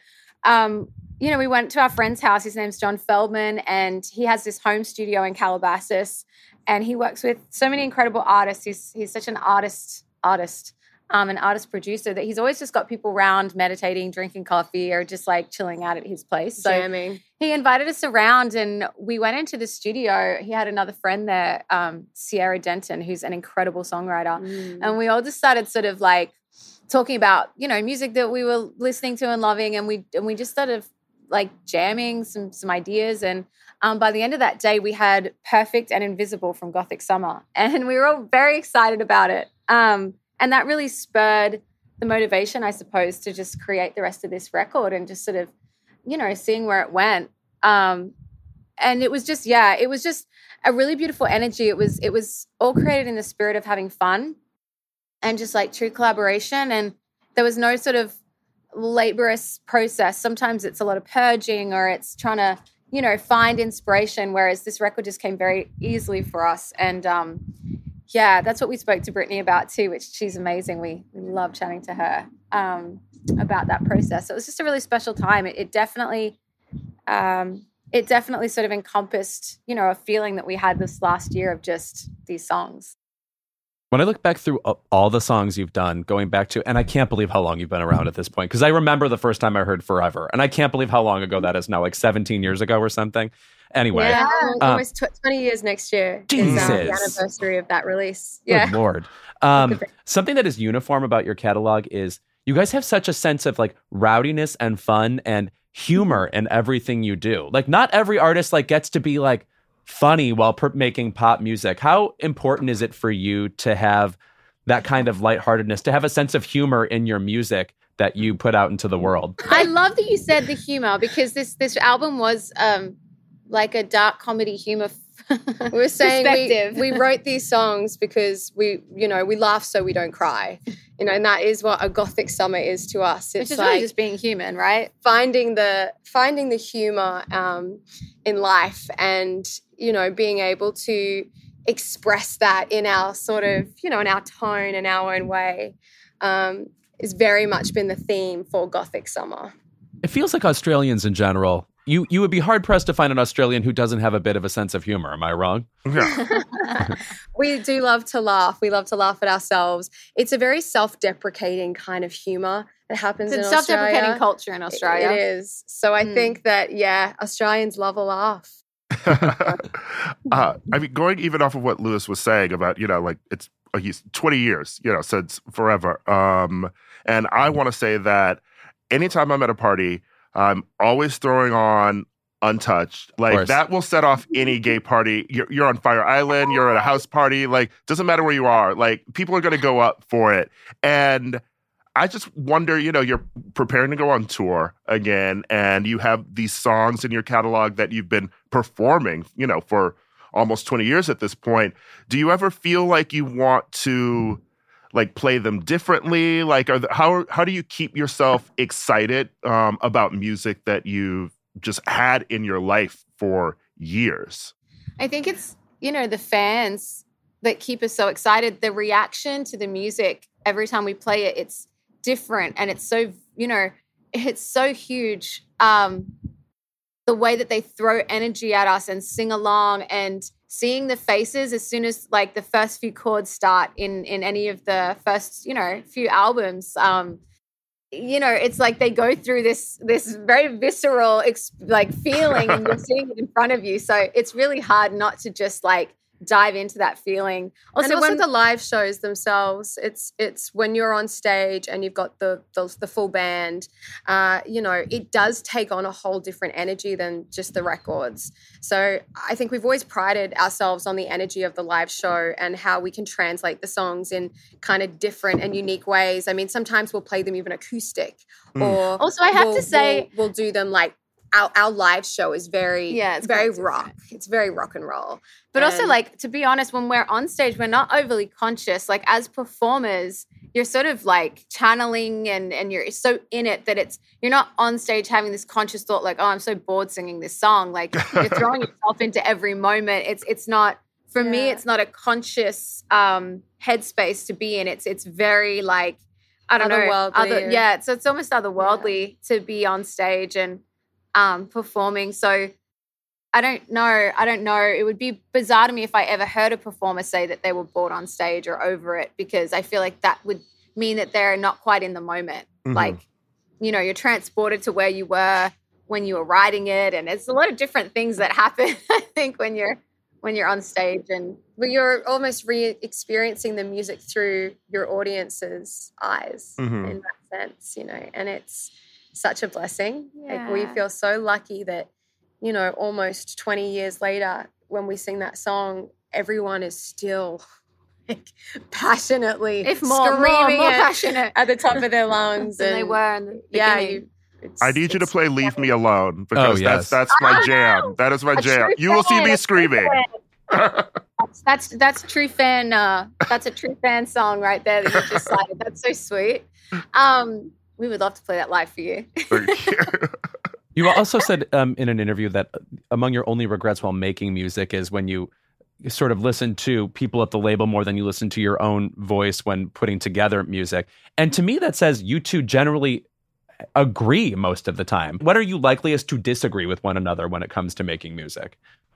we went to our friend's house. His name's John Feldman, and he has this home studio in Calabasas, and he works with so many incredible artists. He's such an artist. An artist producer that he's always just got people around meditating, drinking coffee, or just like chilling out at his place. So jamming. He invited us around and we went into the studio. He had another friend there, Sierra Denton, who's an incredible songwriter. And we all just started sort of like talking about, music that we were listening to and loving. And we just started like jamming some ideas. And by the end of that day, we had Perfect and Invisible from Gothic Summer. And we were all very excited about it. And that really spurred the motivation, I suppose, to just create the rest of this record and just sort of, seeing where it went. And it was just a really beautiful energy. It was all created in the spirit of having fun and just like true collaboration. And there was no sort of laborious process. Sometimes it's a lot of purging or it's trying to, find inspiration, whereas this record just came very easily for us. And, that's what we spoke to Britney about too, which she's amazing. We love chatting to her about that process. So it was just a really special time. It definitely sort of encompassed, a feeling that we had this last year of just these songs. When I look back through all the songs you've done, going back to, and I can't believe how long you've been around at this point, because I remember the first time I heard Forever, and I can't believe how long ago that is now, like 17 years ago or something. Anyway. Yeah, almost 20 years next year is the anniversary of that release. Yeah. Good Lord. Something that is uniform about your catalog is you guys have such a sense of like rowdiness and fun and humor in everything you do. Like not every artist like gets to be like funny while making pop music. How important is it for you to have that kind of lightheartedness, to have a sense of humor in your music that you put out into the world? I love that you said the humor, because this album was like a dark comedy humor. We were saying we wrote these songs because we laugh so we don't cry. And that is what a Gothic Summer is to us. It's like really just being human, right? Finding the humor in life and, being able to express that in our sort of, in our tone and our own way is very much been the theme for Gothic Summer. It feels like Australians in general, you would be hard-pressed to find an Australian who doesn't have a bit of a sense of humor. Am I wrong? Yeah. We do love to laugh. We love to laugh at ourselves. It's a very self-deprecating kind of humor that happens in Australia. It's a self-deprecating culture in Australia. It is. So I think that, Australians love a laugh. I mean, going even off of what Lewis was saying about, it's he's 20 years, since Forever. And I want to say that anytime I'm at a party, I'm always throwing on Untouched. Like that will set off any gay party. You're on Fire Island, you're at a house party, like doesn't matter where you are. Like people are going to go up for it. And I just wonder, you're preparing to go on tour again and you have these songs in your catalog that you've been performing, for almost 20 years at this point. Do you ever feel like you want to like play them differently? Like, how do you keep yourself excited about music that you've just had in your life for years? I think it's, the fans that keep us so excited. The reaction to the music every time we play it, it's different and it's so, it's so huge. The way that they throw energy at us and sing along and seeing the faces as soon as like the first few chords start in any of the first, few albums, it's like they go through this very visceral feeling and you're seeing it in front of you. So it's really hard not to just like dive into that feeling. Also when the live shows themselves, it's when you're on stage and you've got the full band, it does take on a whole different energy than just the records. So I think we've always prided ourselves on the energy of the live show and how we can translate the songs in kind of different and unique ways. I mean, sometimes we'll play them even acoustic, or also I have to say we'll do them like. Our live show is very rock. It's very rock and roll. But also, like, to be honest, when we're on stage, we're not overly conscious. Like, as performers, you're sort of like channeling and you're so in it that you're not on stage having this conscious thought like, oh, I'm so bored singing this song. Like, you're throwing yourself into every moment. It's not, for me, it's not a conscious headspace to be in. It's very like, I don't know. So it's almost otherworldly to be on stage and performing. So I don't know. It would be bizarre to me if I ever heard a performer say that they were bored on stage or over it, because I feel like that would mean that they're not quite in the moment. Mm-hmm. Like, you're transported to where you were when you were writing it, and it's a lot of different things that happen, I think, when you're on stage, and you're almost re-experiencing the music through your audience's eyes in that sense, and it's such a blessing. Yeah. Like, we feel so lucky that, almost 20 years later, when we sing that song, everyone is still like passionately screaming more passionate at the top of their lungs than they were in the beginning. I need you to play "Leave Me Alone" because that's my jam. That is my jam. You will see me screaming. That's true fan. That's a true fan song right there that you just cited. That's so sweet. We would love to play that live for you. You also said in an interview that among your only regrets while making music is when you sort of listen to people at the label more than you listen to your own voice when putting together music. And to me, that says you two generally agree most of the time. What are you likeliest to disagree with one another when it comes to making music?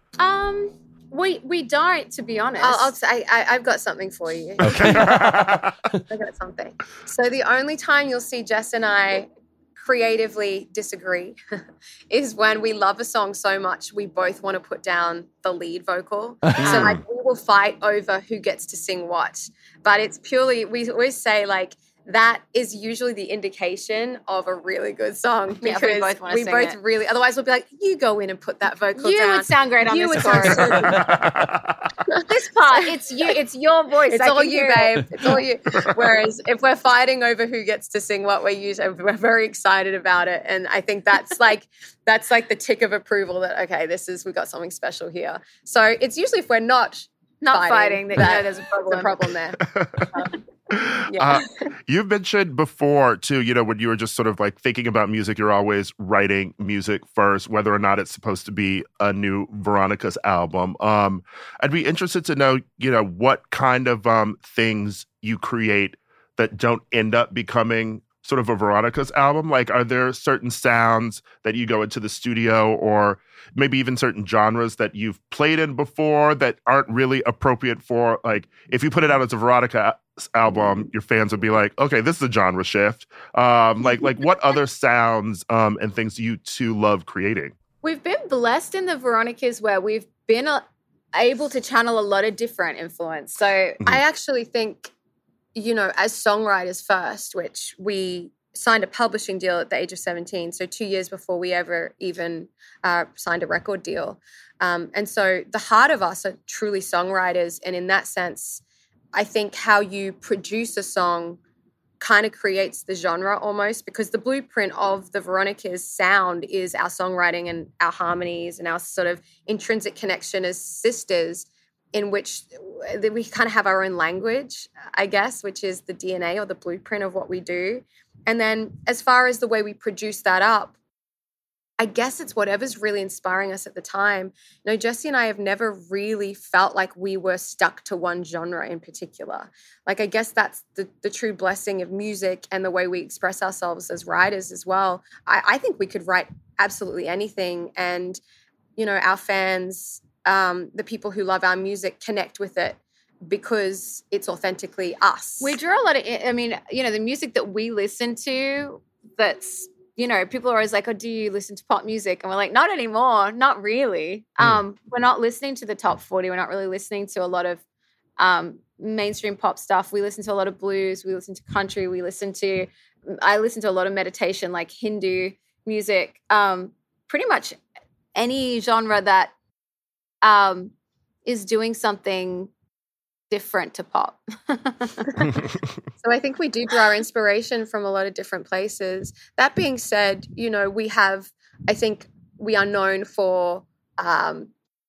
We don't, to be honest. I've got something for you. Okay. I've got something. So the only time you'll see Jess and I creatively disagree is when we love a song so much we both want to put down the lead vocal. So like we will fight over who gets to sing what. But it's purely, we always say like, that is usually the indication of a really good song, because we both really, otherwise we'll be like, you go in and put that vocal down. You would sound great on this chorus. This part, it's your voice. It's all you, babe. It's all you. Whereas if we're fighting over who gets to sing what, we're very excited about it. And I think that's like the tick of approval that, okay, we've got something special here. So it's usually if we're not fighting that there's a problem there. You've mentioned before too, when you were just sort of like thinking about music, you're always writing music first, whether or not it's supposed to be a new Veronica's album. I'd be interested to know, what kind of things you create that don't end up becoming sort of a Veronica's album. Like, are there certain sounds that you go into the studio, or maybe even certain genres that you've played in before that aren't really appropriate for, like, if you put it out as a Veronica album, your fans would be like, okay, this is a genre shift. Like what other sounds and things do you two love creating? We've been blessed in the Veronicas where we've been able to channel a lot of different influence. So I actually think, as songwriters first, which we signed a publishing deal at the age of 17, so 2 years before we ever even signed a record deal. And so the heart of us are truly songwriters. And in that sense, I think how you produce a song kind of creates the genre almost, because the blueprint of the Veronica's sound is our songwriting and our harmonies and our sort of intrinsic connection as sisters, in which we kind of have our own language, I guess, which is the DNA or the blueprint of what we do. And then as far as the way we produce that up, I guess it's whatever's really inspiring us at the time. Jessie and I have never really felt like we were stuck to one genre in particular. Like, I guess that's the true blessing of music and the way we express ourselves as writers as well. I think we could write absolutely anything. And, our fans, the people who love our music, connect with it because it's authentically us. We draw a lot of, the music that we listen to that's people are always like, oh, do you listen to pop music? And we're like, not anymore, not really. We're not listening to the top 40. We're not really listening to a lot of mainstream pop stuff. We listen to a lot of blues. We listen to country. I listen to a lot of meditation, like Hindu music. Pretty much any genre that is doing something different to pop. So I think we do draw our inspiration from a lot of different places. That being said, I think we are known for, I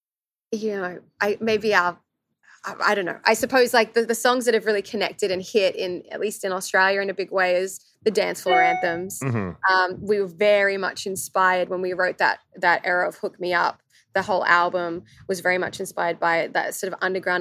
don't know. I suppose like the songs that have really connected and hit at least in Australia in a big way is the dance floor anthems. Mm-hmm. We were very much inspired when we wrote that era of Hook Me Up. The whole album was very much inspired by that sort of underground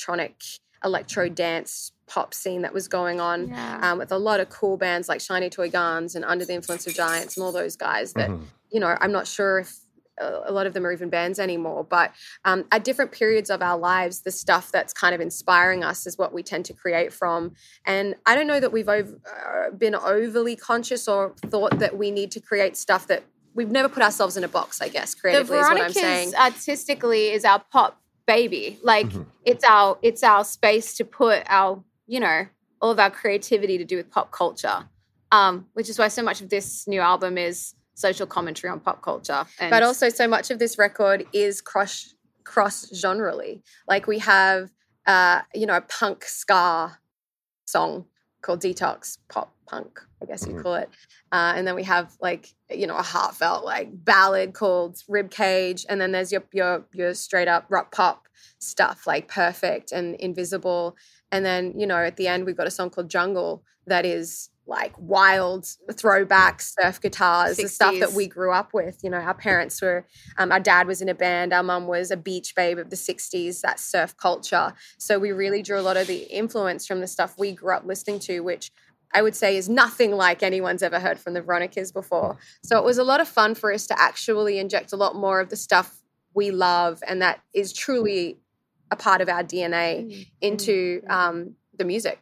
electro dance pop scene that was going on with a lot of cool bands like Shiny Toy Guns and Under the Influence of Giants and all those guys that, I'm not sure if a lot of them are even bands anymore, but at different periods of our lives, the stuff that's kind of inspiring us is what we tend to create from. And I don't know that we've been overly conscious or thought that we need to create stuff that we've never put ourselves in a box, I guess, creatively is what I'm saying. The Veronicas artistically is our pop baby. Like it's our space to put our, all of our creativity to do with pop culture, which is why so much of this new album is social commentary on pop culture. But also so much of this record is cross-genrely. Like we have, a punk ska song called Detox, pop punk, I guess you'd call it. And then we have like, a heartfelt like ballad called Ribcage. And then there's your straight up rock pop stuff like Perfect and Invisible. And then, at the end we've got a song called Jungle that is like wild throwback surf guitars, 60s. The stuff that we grew up with. Our parents were, our dad was in a band, our mum was a beach babe of the 60s, that surf culture. So we really drew a lot of the influence from the stuff we grew up listening to, which I would say is nothing like anyone's ever heard from the Veronicas before. So it was a lot of fun for us to actually inject a lot more of the stuff we love and that is truly a part of our DNA into the music.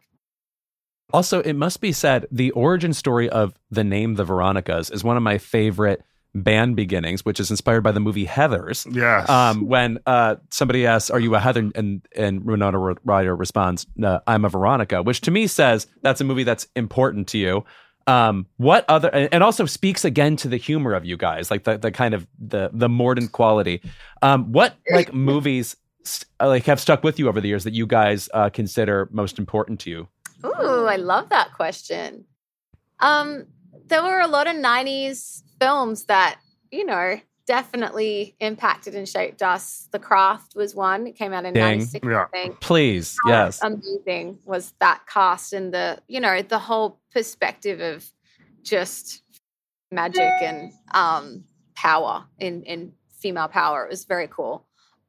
Also, it must be said, the origin story of the name The Veronicas is one of my favorite band beginnings, which is inspired by the movie Heathers. Yes. When somebody asks, "Are you a Heather?" and Winona Ryder responds, "No, I'm a Veronica," which to me says that's a movie that's important to you. What other, and also speaks again to the humor of you guys, like the kind of the mordant quality. What like movies have stuck with you over the years that you guys consider most important to you? Ooh, I love that question. There were a lot of 90s films that, definitely impacted and shaped us. The Craft was one. It came out in 96, I think. Please, yes. Amazing was that cast and the whole perspective of just magic and power in female power. It was very cool.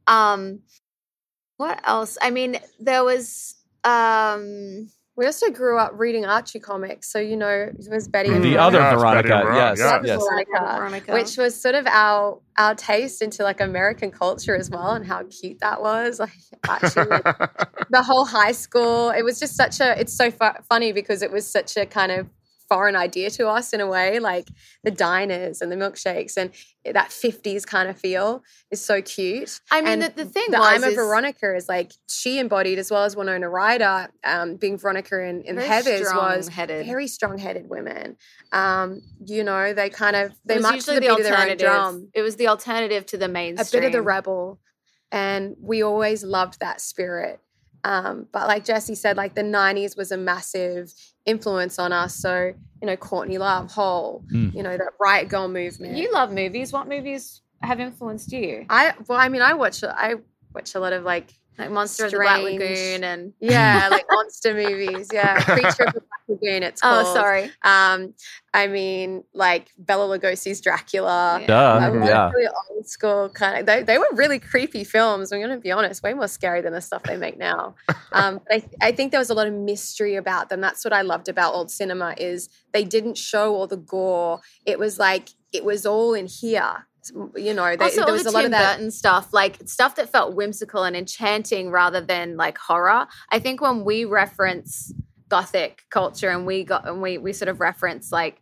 What else? I mean, there was... we also grew up reading Archie comics, so it was Betty and the other Veronica, yes. Veronica, which was sort of our taste into like American culture as well, and how cute that was. Like actually, the whole high school, it was just it's so funny because it was such a kind of foreign idea to us in a way, like the diners and the milkshakes and that 50s kind of feel is so cute. I mean, the thing was, I'm a Veronica is like she embodied, as well as Winona Ryder, being Veronica in Heathers was very strong-headed women. They kind of, they marched to the beat of their own drum. It was the alternative to the mainstream. A bit of the rebel. And we always loved that spirit. But like Jessie said, like the 90s was a massive influence on us. So, Courtney Love, Hole, that Riot Girl movement. You love movies. What movies have influenced you? I watch a lot of like Monster of the Black Lagoon and like monster movies. Yeah, Creature of the Black Lagoon. It's called. Oh, sorry. I mean, like Bela Lugosi's Dracula. Really old school kind of. They were really creepy films. I'm going to be honest, way more scary than the stuff they make now. But I think there was a lot of mystery about them. That's what I loved about old cinema is they didn't show all the gore. It was like it was all in here. There was a lot of that Burton stuff, like stuff that felt whimsical and enchanting rather than like horror. I think when we reference Gothic culture and we sort of reference like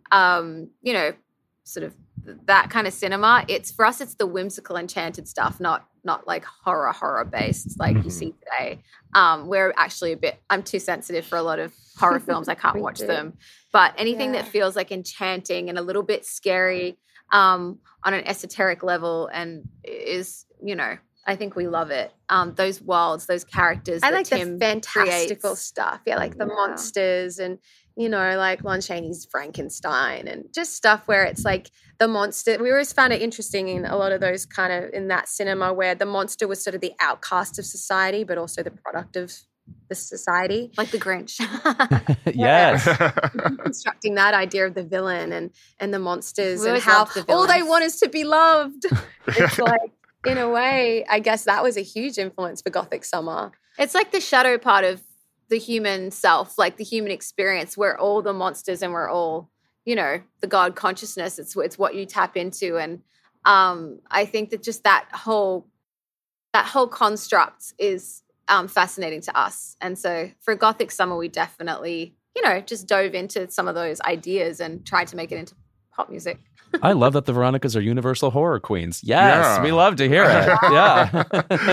you know, sort of that kind of cinema. It's for us, it's the whimsical, enchanted stuff, not like horror based like you see today. We're actually I'm too sensitive for a lot of horror films. I can't watch them. But anything that feels like enchanting and a little bit scary on an esoteric level and is, you know, I think we love it. Those worlds, those characters. I like Tim the fantastical creates. stuff. Yeah, like the monsters and, you know, like Lon Chaney's Frankenstein and just stuff where it's like the monster. We always found it interesting in a lot of those kind of in that cinema where the monster was sort of the outcast of society, but also the product of the society. Like the Grinch. Yes. Constructing that idea of the villain and the monsters We and how the all they want is to be loved. It's like, in a way, I guess that was a huge influence for Gothic Summer. It's like the shadow part of the human self, like the human experience. We're all the monsters and we're all, you know, the God consciousness. It's what you tap into. And I think that just that whole construct is fascinating to us. And so for Gothic Summer, we definitely, you know, just dove into some of those ideas and tried to make it into pop music. I love that the Veronicas are universal horror queens. Yes, we love to hear it. Yeah.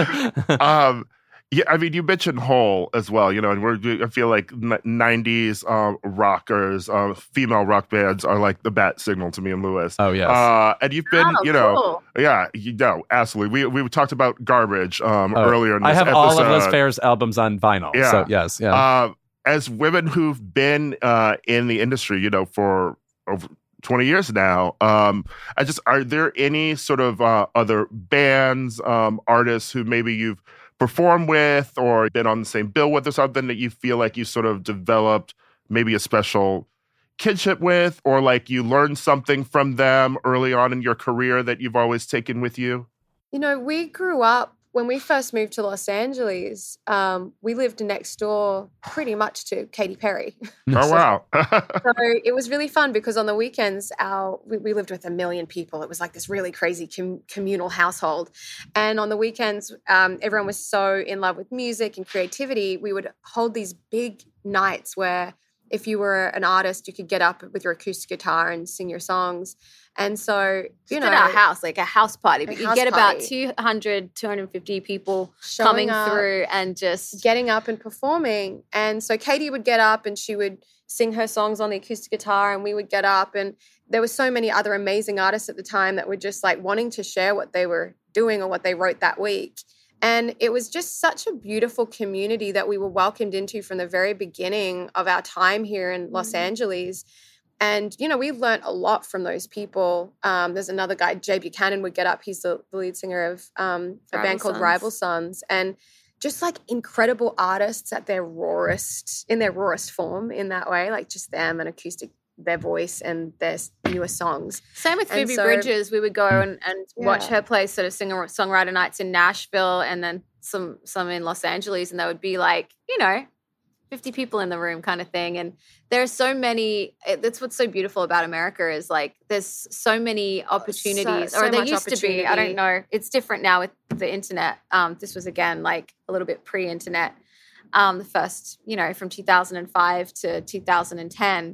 Yeah, I mean, you mentioned Hole as well, you know, and I feel like 90s rockers, female rock bands are like the bat signal to me and Lewis. Oh, yes. And you've been, you know, absolutely. We talked about Garbage earlier in this episode. I have all of Liz Phair's albums on vinyl. Yeah. So, yes. Yeah. As women who've been in the industry, you know, for over 20 years now, are there any sort of other bands, artists who maybe you've performed with or been on the same bill with or something that you feel like you sort of developed maybe a special kinship with, or like you learned something from them early on in your career that you've always taken with you? You know, we grew up, when we first moved to Los Angeles, we lived next door pretty much to Katy Perry. Oh, wow. So it was really fun because on the weekends, we lived with 1 million people. It was like this really crazy communal household. And on the weekends, everyone was so in love with music and creativity. We would hold these big nights where if you were an artist, you could get up with your acoustic guitar and sing your songs. And so, you know, at our house, like a house party, but you get about 200, 250 people coming through and just getting up and performing. And so Katie would get up and she would sing her songs on the acoustic guitar and we would get up. And there were so many other amazing artists at the time that were just like wanting to share what they were doing or what they wrote that week. And it was just such a beautiful community that we were welcomed into from the very beginning of our time here in Los Angeles. And, you know, we learned a lot from those people. There's another guy, Jay Buchanan, would get up. He's the lead singer of a band called Rival Sons. And just like incredible artists at their rawest form in that way, like just them and acoustic, their voice and their newer songs. Same with Phoebe Bridgers. We would go and watch her play sort of singer-songwriter nights in Nashville and then some in Los Angeles. And there would be like, you know, 50 people in the room kind of thing. And there's so many, that's what's so beautiful about America is like there's so many opportunities, or there used to be. I don't know. It's different now with the internet. This was, again, like a little bit pre-internet, the first, you know, from 2005 to 2010.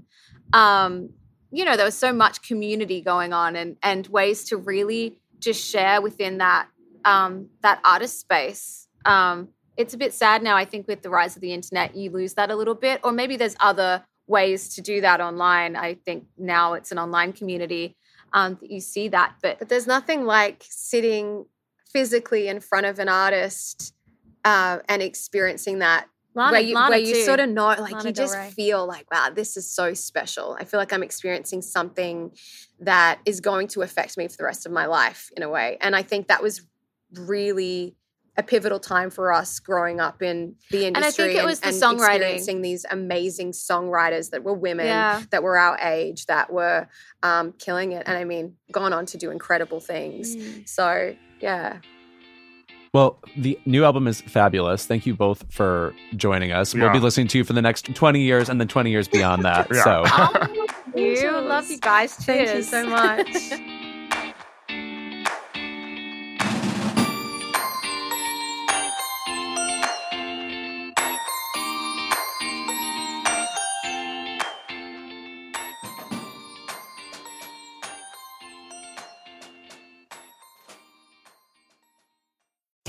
You know, there was so much community going on and ways to really just share within that artist space. It's a bit sad now, I think, with the rise of the internet, you lose that a little bit. Or maybe there's other ways to do that online. I think now it's an online community that you see that. But there's nothing like sitting physically in front of an artist and experiencing that. Where you sort of know, like Lana you just feel like, wow, this is so special. I feel like I'm experiencing something that is going to affect me for the rest of my life in a way. And I think that was really a pivotal time for us growing up in the industry. And I think it was the songwriting. Experiencing these amazing songwriters that were women, that were our age, that were killing it. And I mean, gone on to do incredible things. So, yeah. Well, the new album is fabulous. Thank you both for joining us. We'll be listening to you for the next 20 years and then 20 years beyond that. So, love you guys. Cheers. Thank you so much.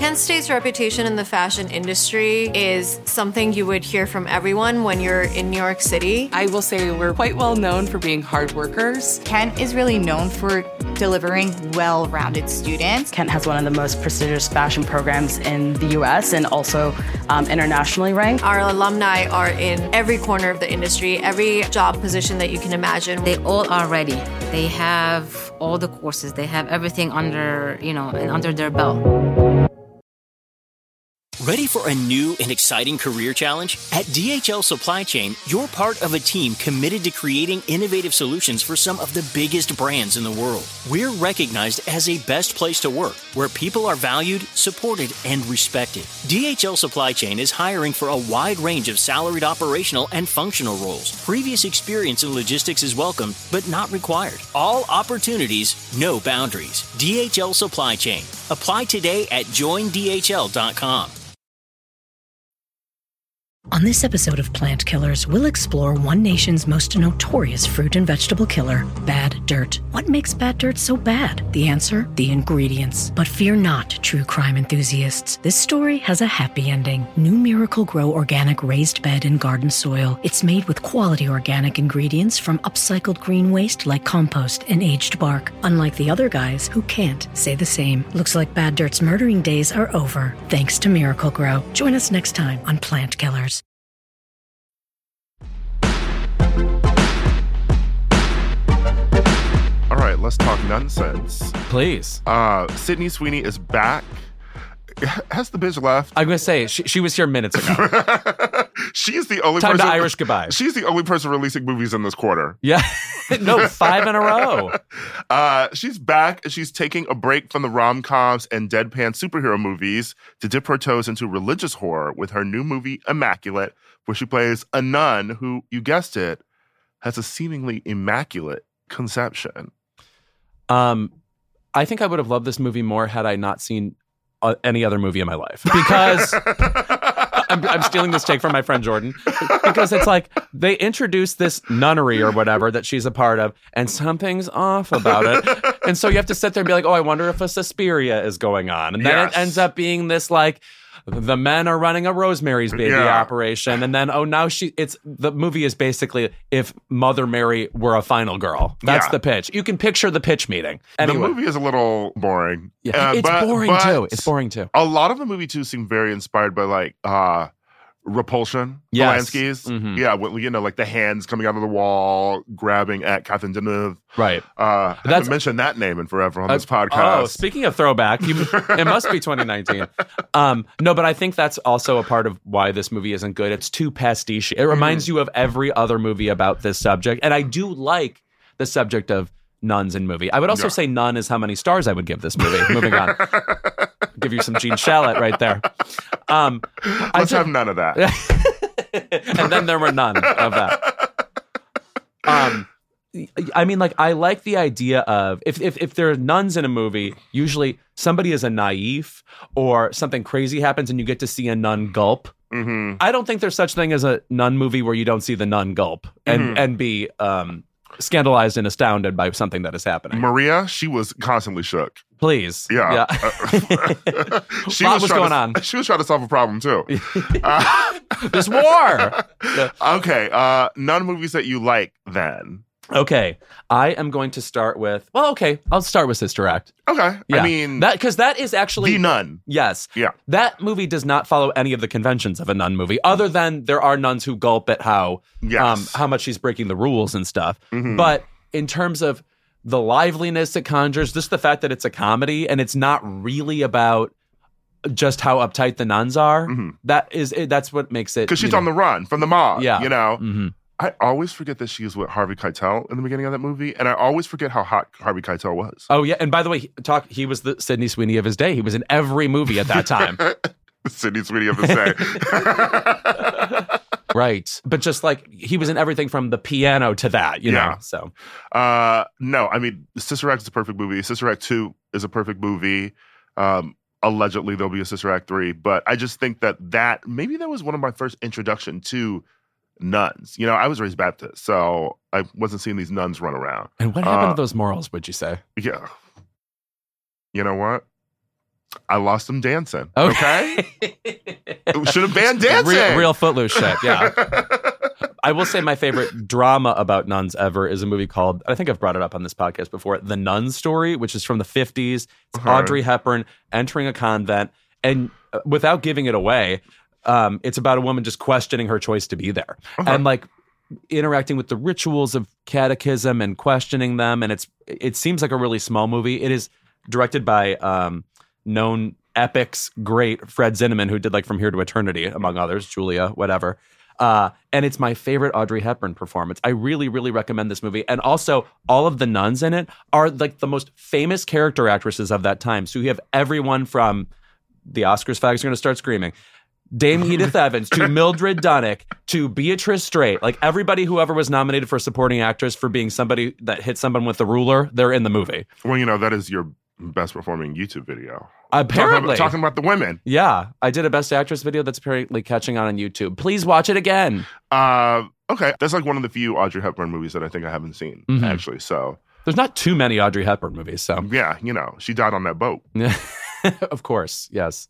Kent State's reputation in the fashion industry is something you would hear from everyone when you're in New York City. I will say we're quite well known for being hard workers. Kent is really known for delivering well-rounded students. Kent has one of the most prestigious fashion programs in the U.S. and also internationally ranked. Our alumni are in every corner of the industry, every job position that you can imagine. They all are ready. They have all the courses. They have everything under their belt. Ready for a new and exciting career challenge? At DHL Supply Chain, you're part of a team committed to creating innovative solutions for some of the biggest brands in the world. We're recognized as a best place to work, where people are valued, supported, and respected. DHL Supply Chain is hiring for a wide range of salaried operational and functional roles. Previous experience in logistics is welcome, but not required. All opportunities, no boundaries. DHL Supply Chain. Apply today at joindhl.com. On this episode of Plant Killers, we'll explore one nation's most notorious fruit and vegetable killer, bad dirt. What makes bad dirt so bad? The answer? The ingredients. But fear not, true crime enthusiasts. This story has a happy ending. New Miracle-Gro organic raised bed and garden soil. It's made with quality organic ingredients from upcycled green waste like compost and aged bark. Unlike the other guys who can't say the same. Looks like bad dirt's murdering days are over, thanks to Miracle-Gro. Join us next time on Plant Killers. All right, let's talk nonsense. Please. Sydney Sweeney is back. Has the bitch left? I'm going to say, she was here minutes ago. She's the only person. Time to Irish goodbye. She's the only person releasing movies in this quarter. Yeah. No, 5 in a row. She's back. She's taking a break from the rom-coms and deadpan superhero movies to dip her toes into religious horror with her new movie, Immaculate, where she plays a nun who, you guessed it, has a seemingly immaculate conception. I think I would have loved this movie more had I not seen any other movie in my life, because I'm stealing this take from my friend Jordan, because it's like they introduced this nunnery or whatever that she's a part of, and something's off about it. And so you have to sit there and be like, oh, I wonder if a Suspiria is going on. And then it ends up being this like, the men are running a Rosemary's Baby operation, and then the movie is basically if Mother Mary were a final girl. That's the pitch. You can picture the pitch meeting. Anyway. The movie is a little boring. Yeah, it's boring too. It's boring too. A lot of the movie too seemed very inspired by like Repulsion, Polanski's. Mm-hmm. Yeah, like the hands coming out of the wall, grabbing at Catherine Deneuve. Right. I haven't mentioned that name in forever on this podcast. Oh, speaking of throwback, it must be 2019. No, but I think that's also a part of why this movie isn't good. It's too pastiche. It reminds you of every other movie about this subject. And I do like the subject of nuns in movie. I would also say none is how many stars I would give this movie. Moving on. Give you some Gene Shalit right there. Let's have none of that. And then there were none of that. I mean, like, I like the idea of if there are nuns in a movie, usually somebody is a naif or something crazy happens and you get to see a nun gulp. Mm-hmm. I don't think there's such thing as a nun movie where you don't see the nun gulp and be scandalized and astounded by something that is happening. Maria, she was constantly shook. Please. Yeah. What was going on? She was trying to solve a problem too. This war. Okay. Nun movies that you like then. Okay. I am going to start with, I'll start with Sister Act. Okay. Yeah. I mean, because that is actually The Nun. Yes. Yeah. That movie does not follow any of the conventions of a nun movie, other than there are nuns who gulp at how much she's breaking the rules and stuff. Mm-hmm. But in terms of the liveliness it conjures, just the fact that it's a comedy and it's not really about just how uptight the nuns are, that's what makes it. Because she's on the run from the mob, Yeah. Mm-hmm. I always forget that she was with Harvey Keitel in the beginning of that movie, and I always forget how hot Harvey Keitel was. Oh, yeah. And by the way, he was the Sydney Sweeney of his day. He was in every movie at that time. Sydney Sweeney of his day. Right. But just like, he was in everything from the piano to that, you know? So. No, I mean, Sister Act is a perfect movie. Sister Act 2 is a perfect movie. Allegedly, there'll be a Sister Act 3. But I just think that maybe that was one of my first introduction to nuns. You know, I was raised Baptist, so I wasn't seeing these nuns run around. And what happened to those morals, would you say? Yeah. You know what? I lost them dancing. Okay? Should have banned dancing. Real Footloose shit, yeah. I will say my favorite drama about nuns ever is a movie called, I think I've brought it up on this podcast before, The Nun Story, which is from the 50s. It's Audrey Hepburn entering a convent. And without giving it away, it's about a woman just questioning her choice to be there. And like interacting with the rituals of catechism and questioning them. And it seems like a really small movie. It is directed by known epics great Fred Zinnemann, who did like From Here to Eternity, among others, Julia, whatever. And it's my favorite Audrey Hepburn performance. I really, really recommend this movie. And also, all of the nuns in it are like the most famous character actresses of that time. So you have everyone from the Oscars fags are going to start screaming, Dame Edith Evans, to Mildred Dunnick, to Beatrice Straight. Like everybody, whoever was nominated for supporting actress for being somebody that hit someone with a ruler, they're in the movie. Well, you know, that is your best performing YouTube video. Apparently. Talking about the women. Yeah. I did a best actress video that's apparently catching on YouTube. Please watch it again. Okay. That's like one of the few Audrey Hepburn movies that I think I haven't seen, actually. So there's not too many Audrey Hepburn movies, so. Yeah, you know, she died on that boat. Of course, yes.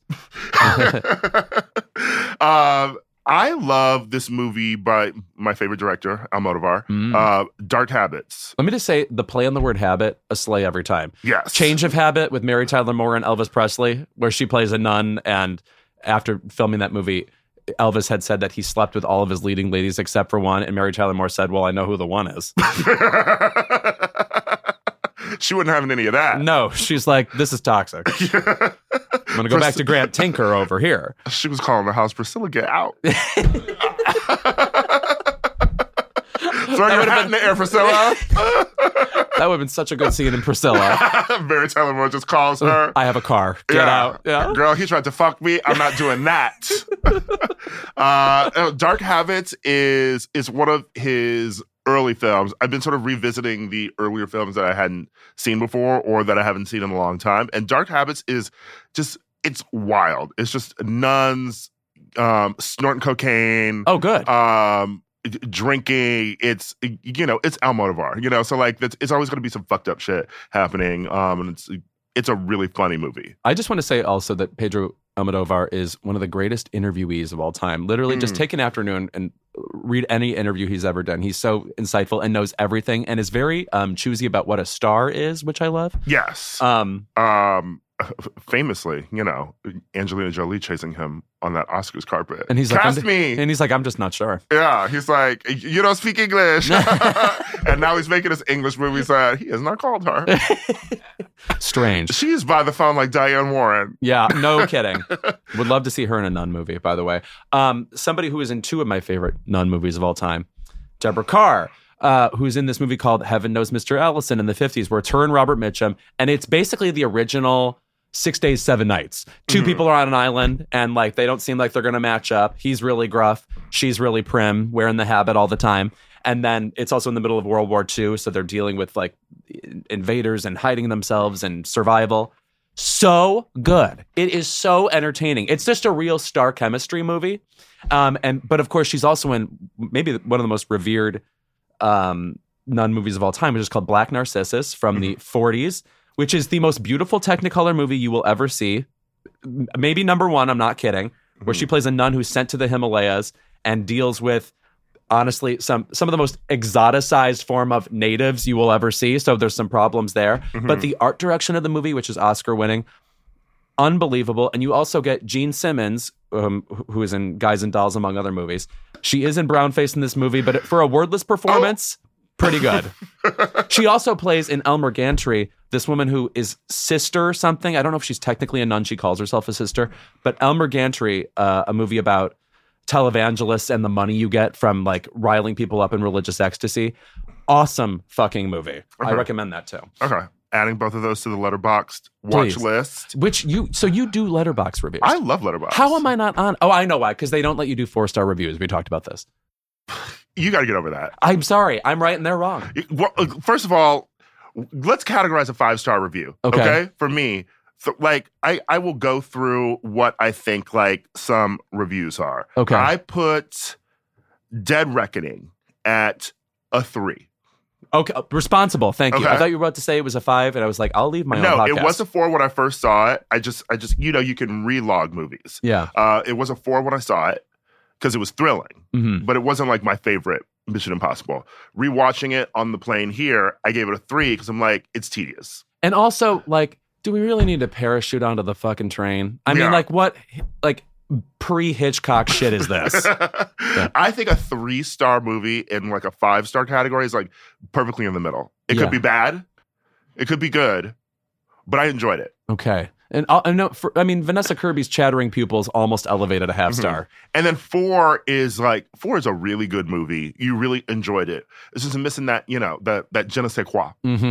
I love this movie by my favorite director, Almodovar, Dark Habits. Let me just say, the play on the word habit, a slay every time. Yes. Change of Habit with Mary Tyler Moore and Elvis Presley, where she plays a nun, and after filming that movie, Elvis had said that he slept with all of his leading ladies except for one, and Mary Tyler Moore said, well, I know who the one is. She wasn't having any of that. No, she's like, this is toxic. I'm going to go back to Grant Tinker over here. She was calling the house, Priscilla, get out. Throw your hat in the air, Priscilla. That would have been such a good scene in Priscilla. Mary Tyler Moore just calls her. I have a car. Get out. Yeah. Girl, he tried to fuck me. I'm not doing that. Dark Habits is one of his early films. I've been sort of revisiting the earlier films that I hadn't seen before or that I haven't seen in a long time. And Dark Habits is just, it's wild. It's just nuns, snorting cocaine. Oh, good. Drinking. It's, you know, it's Almodovar, you know, so like it's always going to be some fucked up shit happening. And it's a really funny movie. I just want to say also that Pedro Almodovar is one of the greatest interviewees of all time. Literally, just take an afternoon and read any interview he's ever done. He's so insightful and knows everything and is very choosy about what a star is, which I love. Yes. Famously, you know, Angelina Jolie chasing him on that Oscars carpet. And he's Cast like, me. And he's like, I'm just not sure. Yeah. He's like, you don't speak English. And now he's making this English movie that he has not called her. Strange. She's by the phone like Diane Warren. Yeah, no kidding. Would love to see her in a nun movie, by the way. Somebody who is in two of my favorite nun movies of all time, Deborah Kerr, who's in this movie called Heaven Knows Mr. Ellison in the 50s, where it's her and Robert Mitchum, and it's basically the original 6 Days, 7 Nights. Two people are on an island, and like they don't seem like they're going to match up. He's really gruff. She's really prim, wearing the habit all the time. And then it's also in the middle of World War II, so they're dealing with like invaders and hiding themselves and survival. So good. It is so entertaining. It's just a real star chemistry movie. But of course, she's also in maybe one of the most revered nun movies of all time, which is called Black Narcissus from the 40s, which is the most beautiful Technicolor movie you will ever see. Maybe number one, I'm not kidding, where she plays a nun who's sent to the Himalayas and deals with, honestly, some of the most exoticized form of natives you will ever see. So there's some problems there. But the art direction of the movie, which is Oscar winning, unbelievable. And you also get Gene Simmons, who is in Guys and Dolls, among other movies. She is in brownface in this movie, but for a wordless performance, pretty good. She also plays in Elmer Gantry, this woman who is Sister something. I don't know if she's technically a nun. She calls herself a sister. But Elmer Gantry, a movie about televangelists and the money you get from like riling people up in religious ecstasy. Awesome fucking movie. I recommend that too. Okay. Adding both of those to the Letterboxd watch list. So you do Letterboxd reviews. I love Letterboxd. How am I not on? Oh, I know why. Because they don't let you do 4-star reviews. We talked about this. You got to get over that. I'm sorry. I'm right and they're wrong. Well, first of all, let's categorize a 5-star review. Okay? For me. So, like, I will go through what I think, like, some reviews are. Okay. I put Dead Reckoning at a 3. Okay, responsible. Thank you. I thought you were about to say it was a 5, and I was like, I'll leave my own podcast. No, it was a 4 when I first saw it. I just, you can relog movies. Yeah. It was a 4 when I saw it because it was thrilling, but it wasn't like my favorite Mission Impossible. Rewatching it on the plane here, I gave it a 3 because I'm like, it's tedious. And also, like, do we really need to parachute onto the fucking train? I mean, like, what, like, pre-Hitchcock shit is this? I think a 3-star movie in like a 5-star category is like perfectly in the middle. It could be bad, it could be good, but I enjoyed it. Okay. And Vanessa Kirby's chattering pupils almost elevated a half star. And then 4 is a really good movie. You really enjoyed it. It's just missing that, that je ne sais quoi.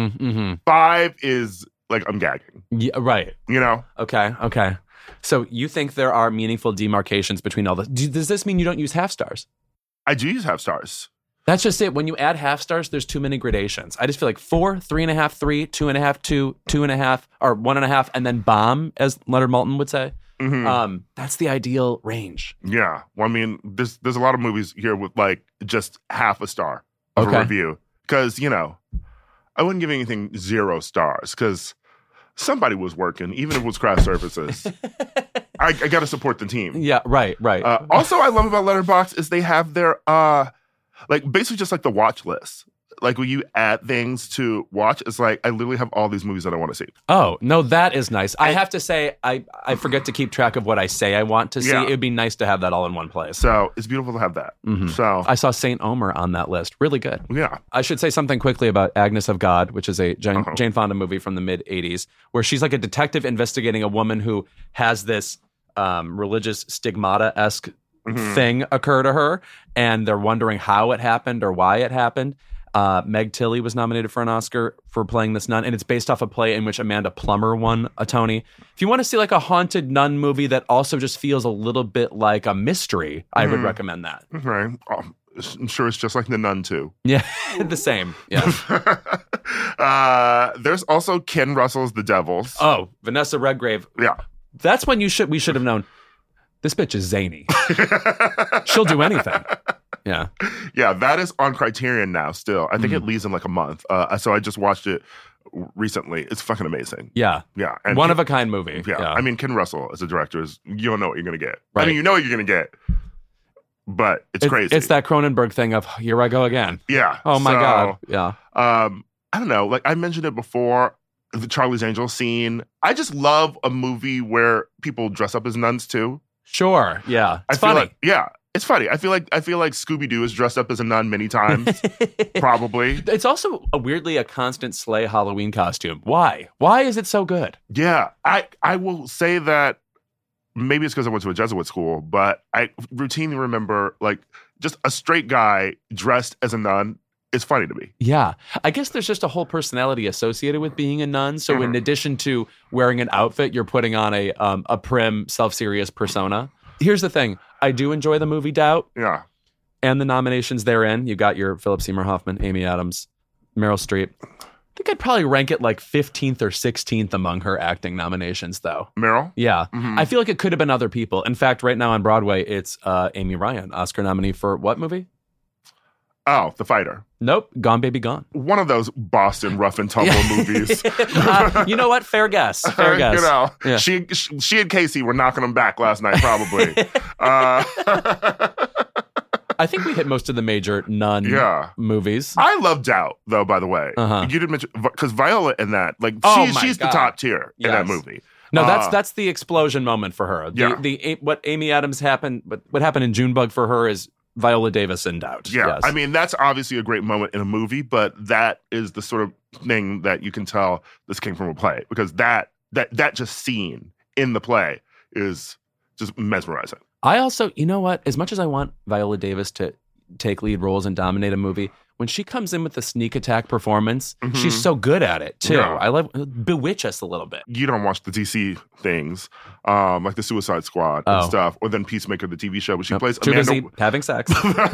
5 is like, I'm gagging. Yeah, right. Okay. So you think there are meaningful demarcations between all this? Does this mean you don't use half stars? I do use half stars. That's just it. When you add half stars, there's too many gradations. I just feel like 4, 3.5, 3, 2.5, 2, 2.5, or 1.5, and then bomb, as Leonard Maltin would say. That's the ideal range. Yeah. Well, I mean, there's a lot of movies here with like just half a star of a review. Because, I wouldn't give anything 0 stars because somebody was working, even if it was craft services. I got to support the team. Yeah, right. Also, I love about Letterboxd is they have their, basically just like the watch list. Like when you add things to watch, it's like I literally have all these movies that I want to see. Oh, no, that is nice. I have to say, I forget to keep track of what I say I want to see. It would be nice to have that all in one place. So it's beautiful to have that. So I saw St. Omer on that list. Really good. Yeah. I should say something quickly about Agnes of God, which is a Jane Fonda movie from the mid-'80s, where she's like a detective investigating a woman who has this religious stigmata-esque thing occur to her, and they're wondering how it happened or why it happened. Meg Tilly was nominated for an Oscar for playing this nun, and it's based off a play in which Amanda Plummer won a Tony. If you want to see like a haunted nun movie that also just feels a little bit like a mystery, I would recommend that. Right. I'm sure it's just like The Nun too. Yeah, the same. Yeah. There's also Ken Russell's The Devils. Oh, Vanessa Redgrave. Yeah. That's when we should have known. This bitch is zany. She'll do anything. Yeah. Yeah, that is on Criterion now still. I think it leaves in like a month. So I just watched it recently. It's fucking amazing. Yeah. Yeah. And one of a kind movie. Yeah. I mean, Ken Russell as a director you don't know what you're going to get. Right. I mean, you know what you're going to get, but it's crazy. It's that Cronenberg thing of, here I go again. Yeah. Oh my God. Yeah. I don't know. Like I mentioned it before, the Charlie's Angels scene. I just love a movie where people dress up as nuns too. Sure. Yeah. It's funny. It's funny. I feel like Scooby-Doo is dressed up as a nun many times. Probably. It's also weirdly a constant sleigh Halloween costume. Why? Why is it so good? Yeah. I will say that maybe it's because I went to a Jesuit school, but I routinely remember like just a straight guy dressed as a nun. It's funny to me. Yeah. I guess there's just a whole personality associated with being a nun. So in addition to wearing an outfit, you're putting on a prim, self-serious persona. Here's the thing. I do enjoy the movie Doubt. Yeah. And the nominations therein. You got your Philip Seymour Hoffman, Amy Adams, Meryl Streep. I think I'd probably rank it like 15th or 16th among her acting nominations, though. Meryl? Yeah. I feel like it could have been other people. In fact, right now on Broadway, it's Amy Ryan, Oscar nominee for what movie? Oh, The Fighter. Nope. Gone Baby Gone. One of those Boston rough and tumble movies. You know what? Fair guess. Fair guess. Yeah. She and Casey were knocking them back last night, probably. I think we hit most of the major nun movies. I love Doubt, though, by the way. You didn't mention, because Viola in that, like, she's the top tier in that movie. No, that's the explosion moment for her. What Amy Adams what happened in Junebug for her is Viola Davis in Doubt. Yeah. Yes. I mean, that's obviously a great moment in a movie, but that is the sort of thing that you can tell this came from a play, because that just scene in the play is just mesmerizing. I also, you know what? As much as I want Viola Davis to take lead roles and dominate a movie, when she comes in with the sneak attack performance, she's so good at it too. Yeah. I love bewitch us a little bit. You don't watch the DC things, like the Suicide Squad and stuff, or then Peacemaker, the TV show, but she plays too Amanda. Busy having sex.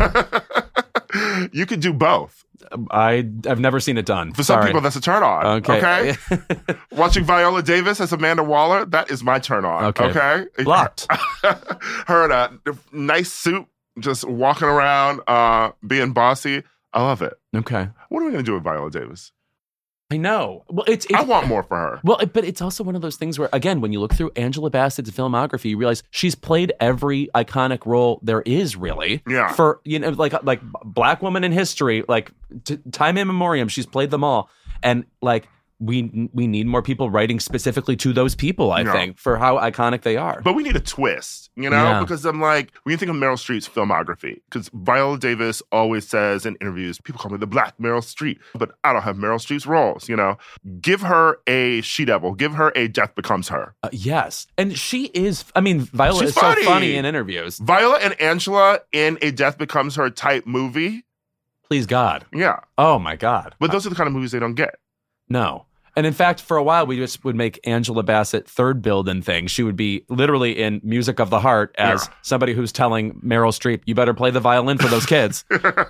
You could do both. I've never seen it done. For some people, that's a turn on. Okay. Watching Viola Davis as Amanda Waller, that is my turn on. Okay. Blocked. Her in a nice suit, just walking around, being bossy. I love it. Okay. What are we going to do with Viola Davis? I know. Well, I want more for her. Well, but it's also one of those things where, again, when you look through Angela Bassett's filmography, you realize she's played every iconic role there is, really. Yeah. For, like Black woman in history, like time in memoriam, she's played them all. And like, we need more people writing specifically to those people, I think, for how iconic they are. But we need a twist, because I'm like, when you think of Meryl Streep's filmography, because Viola Davis always says in interviews, people call me the Black Meryl Streep, but I don't have Meryl Streep's roles, Give her a She-Devil. Give her a Death Becomes Her. Yes. And she is, Viola is so funny in interviews. Viola and Angela in a Death Becomes Her type movie. Please God. Yeah. Oh my God. But those are the kind of movies they don't get. No. And in fact, for a while, we just would make Angela Bassett third build in things. She would be literally in Music of the Heart as somebody who's telling Meryl Streep, you better play the violin for those kids.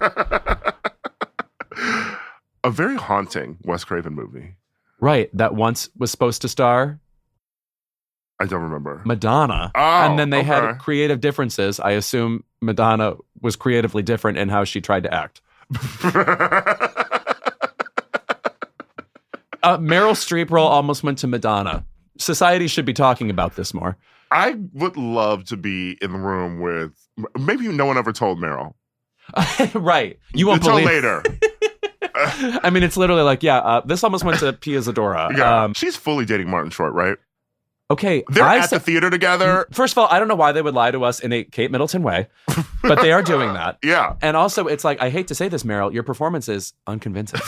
A very haunting Wes Craven movie. Right. That once was supposed to star? I don't remember. Madonna. Oh, and then they had creative differences. I assume Madonna was creatively different in how she tried to act. Meryl Streep role almost went to Madonna. Society should be talking about this more. I would love to be in the room with, maybe no one ever told Meryl. Right. You won't until believe later. It's literally like, this almost went to Pia Zadora. Yeah, she's fully dating Martin Short, right? Okay. They're at the theater together. First of all, I don't know why they would lie to us in a Kate Middleton way, but they are doing that. Yeah. And also, it's like, I hate to say this, Meryl, your performance is unconvincing.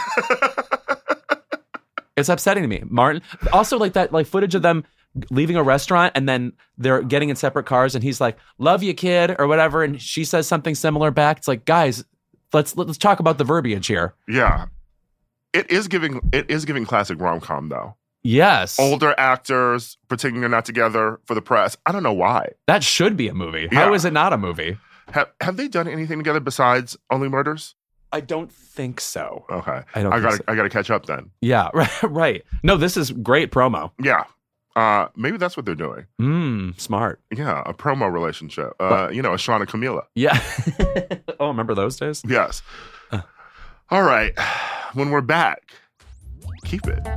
It's upsetting to me. Martin, also like that footage of them leaving a restaurant and then they're getting in separate cars and he's like, love you, kid, or whatever. And she says something similar back. It's like, guys, let's talk about the verbiage here. Yeah. It is giving classic rom-com though. Yes. Older actors pretending they're not together for the press. I don't know why. That should be a movie. How is it not a movie? Have they done anything together besides Only Murders? I don't think so. Okay. I gotta catch up then. Yeah, right. No, this is great promo. Yeah. Maybe that's what they're doing. Smart. Yeah, a promo relationship. A Sean and Camila. Yeah. Oh, remember those days? Yes. All right. When we're back, keep it.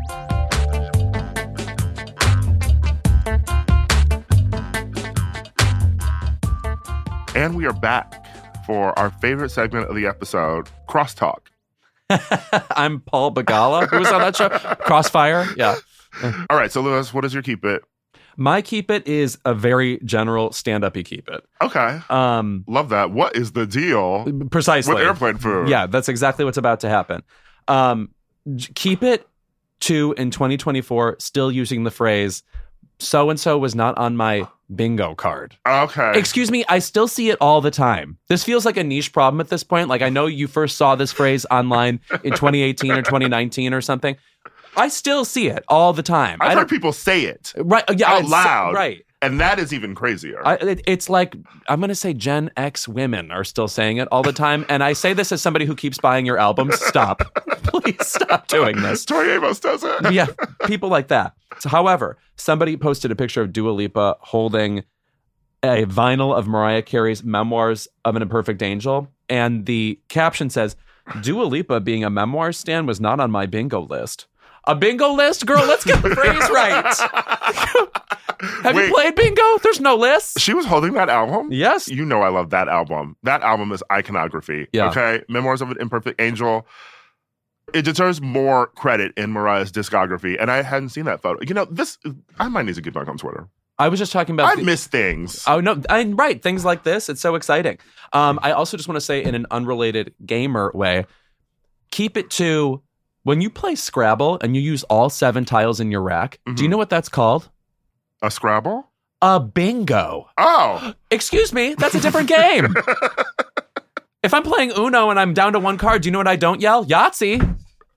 And we are back for our favorite segment of the episode, Crosstalk. I'm Paul Begala. Who was on that show? Crossfire? Yeah. All right, so Lewis, what is your keep it? My keep it is a very general stand-up-y keep it. Okay. Love that. What is the deal? Precisely. With airplane food? Yeah, that's exactly what's about to happen. Keep it to, in 2024, still using the phrase, so-and-so was not on my bingo card. Okay. Excuse me, I still see it all the time. This feels like a niche problem at this point. Like, I know you first saw this phrase online in 2018 or 2019 or something. I still see it all the time. I've heard people say it out loud. Right. And that is even crazier. It's like, I'm going to say Gen X women are still saying it all the time. And I say this as somebody who keeps buying your albums. Stop. Please stop doing this. Tori Amos does it. Yeah, people like that. So, however, somebody posted a picture of Dua Lipa holding a vinyl of Mariah Carey's Memoirs of an Imperfect Angel. And the caption says, Dua Lipa being a memoir stan was not on my bingo list. A bingo list? Girl, let's get the phrase right. Have you played bingo? There's no list. She was holding that album? Yes. You know I love that album. That album is iconography. Yeah. Okay? Memoirs of an Imperfect Angel. It deserves more credit in Mariah's discography. And I hadn't seen that photo. I might need to get back on Twitter. I was just talking about... I miss things. Oh, no. Right. Things like this. It's so exciting. I also just want to say in an unrelated gamer way, keep it to... When you play Scrabble and you use all 7 tiles in your rack, do you know what that's called? A Scrabble? A bingo. Oh. Excuse me, that's a different game. If I'm playing Uno and I'm down to 1 card, do you know what I don't yell? Yahtzee.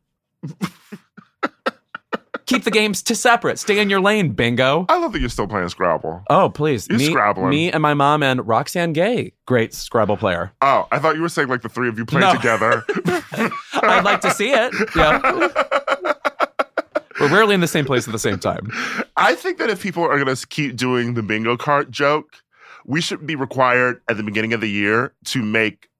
Keep the games separate. Stay in your lane, bingo. I love that you're still playing Scrabble. Oh, please. You're Scrabbling. Me and my mom and Roxanne Gay, great Scrabble player. Oh, I thought you were saying like the 3 of you playing together. I'd like to see it. Yeah. We're rarely in the same place at the same time. I think that if people are going to keep doing the bingo card joke, we should be required at the beginning of the year to make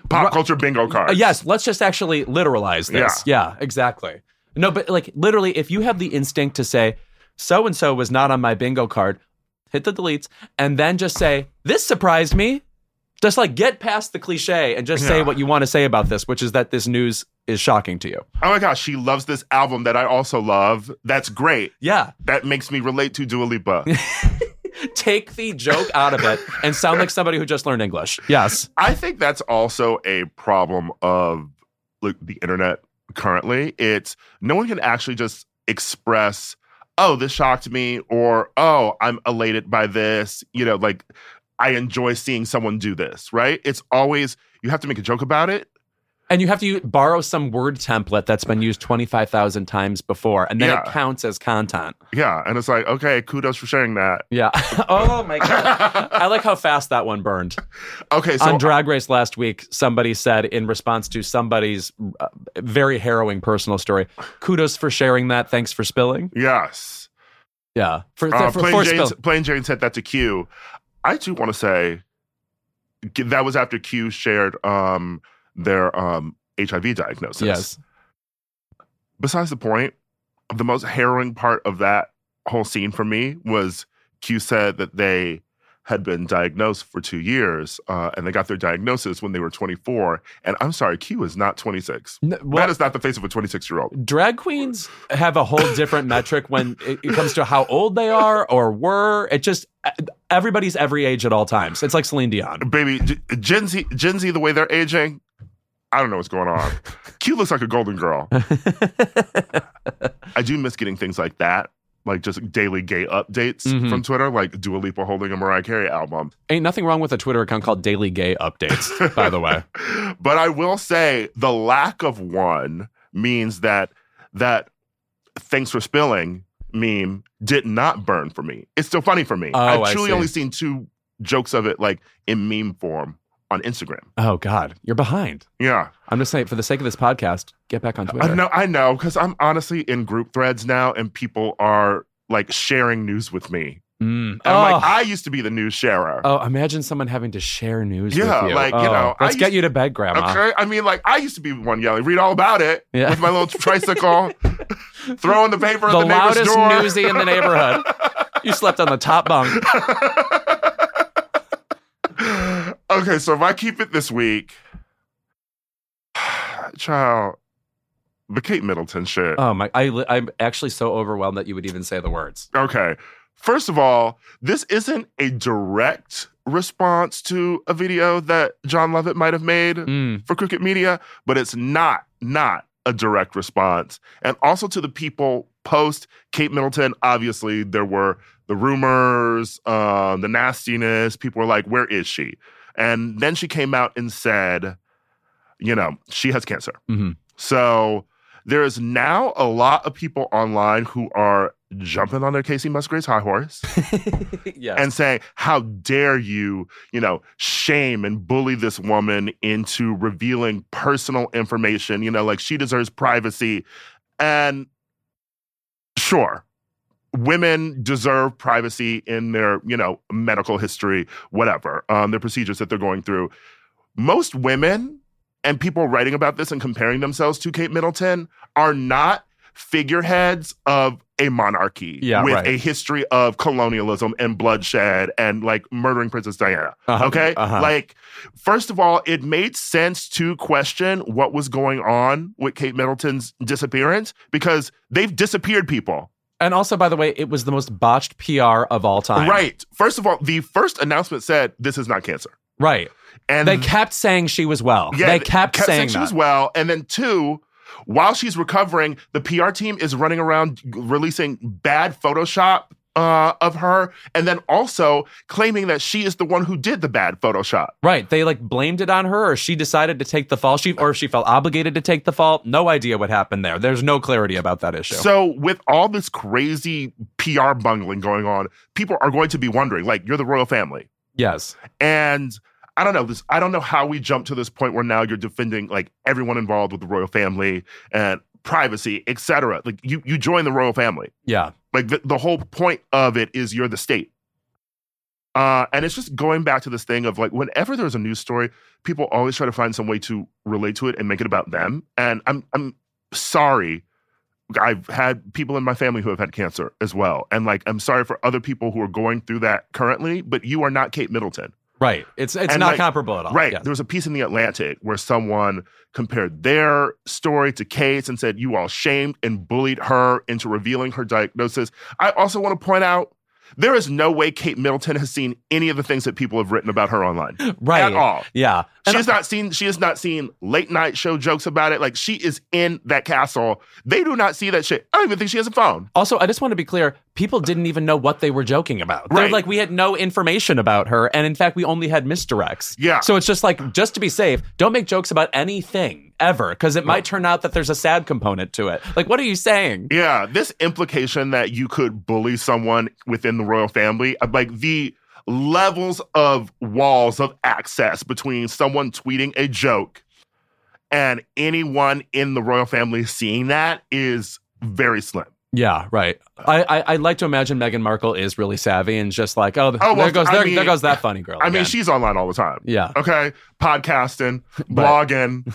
Pop culture bingo cards. Yes, let's just actually literalize this. Yeah, exactly. No, but like literally, if you have the instinct to say, so-and-so was not on my bingo card, hit the deletes, and then just say, this surprised me. Just like get past the cliche and just say what you want to say about this, which is that this news is shocking to you. Oh my gosh, she loves this album that I also love. That's great. Yeah. That makes me relate to Dua Lipa. Take the joke out of it and sound like somebody who just learned English. Yes. I think that's also a problem of like the internet currently. It's no one can actually just express, oh, this shocked me, or oh, I'm elated by this. You know, like I enjoy seeing someone do this, right? It's always, you have to make a joke about it. And you have to borrow some word template that's been used 25,000 times before, and then it counts as content. Yeah, and it's like, okay, kudos for sharing that. Yeah. Oh, my God. I like how fast that one burned. Okay, so on Drag Race last week, somebody said in response to somebody's very harrowing personal story, kudos for sharing that, thanks for spilling. Yes. Yeah. Plain Jane said that to Q. I do want to say that was after Q shared their HIV diagnosis. Yes. Besides the point, the most harrowing part of that whole scene for me was Q said that they had been diagnosed for 2 years, and they got their diagnosis when they were 24. And I'm sorry, Q is not 26. That is not the face of a 26-year-old. Drag queens have a whole different metric when it comes to how old they are or were. It just, everybody's every age at all times. It's like Celine Dion. Baby, Gen Z, the way they're aging, I don't know what's going on. Q looks like a golden girl. I do miss getting things like that. Like just daily gay updates from Twitter, like Dua Lipa holding a Mariah Carey album. Ain't nothing wrong with a Twitter account called Daily Gay Updates, by the way. But I will say the lack of one means that thanks for spilling meme did not burn for me. It's still funny for me. I've truly only seen 2 jokes of it like in meme form on Instagram. Oh, God. You're behind. Yeah. I'm just saying, for the sake of this podcast, get back on Twitter. I know, because I'm honestly in group threads now, and people are, like, sharing news with me. And I'm like, I used to be the news sharer. Oh, imagine someone having to share news with you. Yeah, like, you know. Let's get you to bed, Grandma. Okay? I mean, like, I used to be the one yelling, read all about it, with my little tricycle, throwing the paper at the neighbor's door. The loudest newsie in the neighborhood. You slept on the top bunk. Okay, so if I keep it this week, child, the Kate Middleton shit. Oh my! I'm actually so overwhelmed that you would even say the words. Okay, first of all, this isn't a direct response to a video that John Lovett might have made for Crooked Media, but it's not a direct response. And also to the people post Kate Middleton, obviously there were the rumors, the nastiness. People were like, where is she? And then she came out and said, you know, she has cancer. So there is now a lot of people online who are jumping on their Casey Musgraves high horse and saying, how dare you, you know, shame and bully this woman into revealing personal information, you know, like she deserves privacy. And sure, women deserve privacy in their, you know, medical history, whatever, their procedures that they're going through. Most women and people writing about this and comparing themselves to Kate Middleton are not figureheads of a monarchy with a history of colonialism and bloodshed and like murdering Princess Diana. Okay? Like, first of all, it made sense to question what was going on with Kate Middleton's disappearance because they've disappeared people. And also, by the way, it was the most botched PR of all time. Right. First of all, the first announcement said, this is not cancer. Right. And they kept saying she was well. Yeah, they kept saying she was well. And then 2, while she's recovering, the PR team is running around releasing bad Photoshop of her, and then also claiming that she is the one who did the bad Photoshop. Right. They like blamed it on her, or she decided to take the fall. Or she felt obligated to take the fall. No idea what happened there. There's no clarity about that issue. So with all this crazy PR bungling going on, people are going to be wondering, like, you're the royal family. Yes. And I don't know this. I don't know how we jumped to this point where now you're defending like everyone involved with the royal family and privacy, etc. Like you join the royal family. Yeah. Like the whole point of it is you're the state. And it's just going back to this thing of like, whenever there's a news story, people always try to find some way to relate to it and make it about them. And I'm sorry. I've had people in my family who have had cancer as well. And like, I'm sorry for other people who are going through that currently, but you are not Kate Middleton. Right. It's not comparable at all. Right. Yes. There was a piece in The Atlantic where someone compared their story to Kate's and said, you all shamed and bullied her into revealing her diagnosis. I also want to point out, there is no way Kate Middleton has seen any of the things that people have written about her online. Right. At all. Yeah. She has not seen late night show jokes about it. Like, she is in that castle. They do not see that shit. I don't even think she has a phone. Also, I just want to be clear, people didn't even know what they were joking about. Right. They're like, we had no information about her, and in fact, we only had misdirects. Yeah. So it's just like, just to be safe, don't make jokes about anything ever, because it might turn out that there's a sad component to it. Like, what are you saying? Yeah, this implication that you could bully someone within the royal family, like the levels of walls of access between someone tweeting a joke and anyone in the royal family seeing that is very slim. Yeah, right. I'd like to imagine Meghan Markle is really savvy and just like, there goes that funny girl. I mean, she's online all the time. Yeah. Okay. Podcasting, blogging,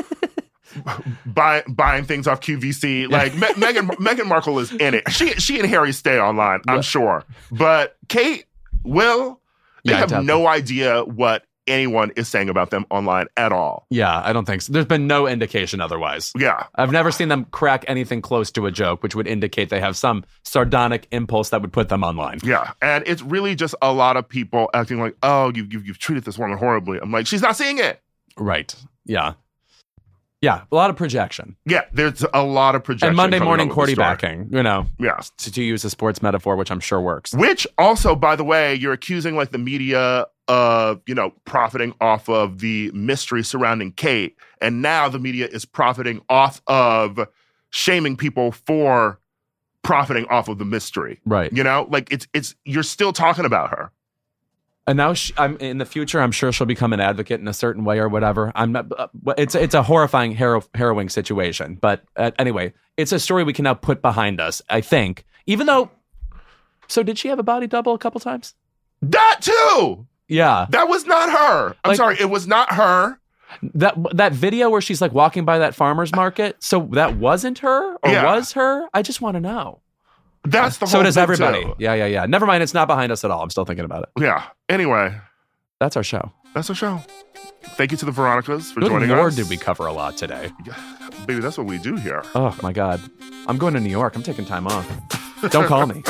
buying things off QVC. Like Meghan Markle is in it. She and Harry stay online, I'm sure. But Kate, they have no idea what anyone is saying about them online at all. Yeah, I don't think so. There's been no indication otherwise. Yeah. I've never seen them crack anything close to a joke, which would indicate they have some sardonic impulse that would put them online. Yeah, and it's really just a lot of people acting like, oh, you've treated this woman horribly. I'm like, she's not seeing it. Right. Yeah. Yeah, a lot of projection. Yeah, there's a lot of projection. And Monday morning quarterbacking, Yeah. To use a sports metaphor, which I'm sure works. Which also, by the way, you're accusing like the media of, profiting off of the mystery surrounding Kate. And now the media is profiting off of shaming people for profiting off of the mystery. Right. Like it's you're still talking about her. And now I'm in the future, I'm sure she'll become an advocate in a certain way or whatever. I'm not. It's a horrifying, harrowing situation. But anyway, it's a story we can now put behind us, I think. Even though, so did she have a body double a couple times? That too. Yeah, that was not her. I'm sorry, it was not her. That video where she's like walking by that farmer's market. So that wasn't her, or was her? I just want to know. That's the whole So does thing everybody. too. Yeah. Never mind, it's not behind us at all. I'm still thinking about it. Yeah. Anyway. That's our show. Thank you to the Veronicas for joining us. Good Lord, us. did we cover a lot today. Yeah, baby, that's what we do here. Oh, my God. I'm going to New York. I'm taking time off. Don't call me.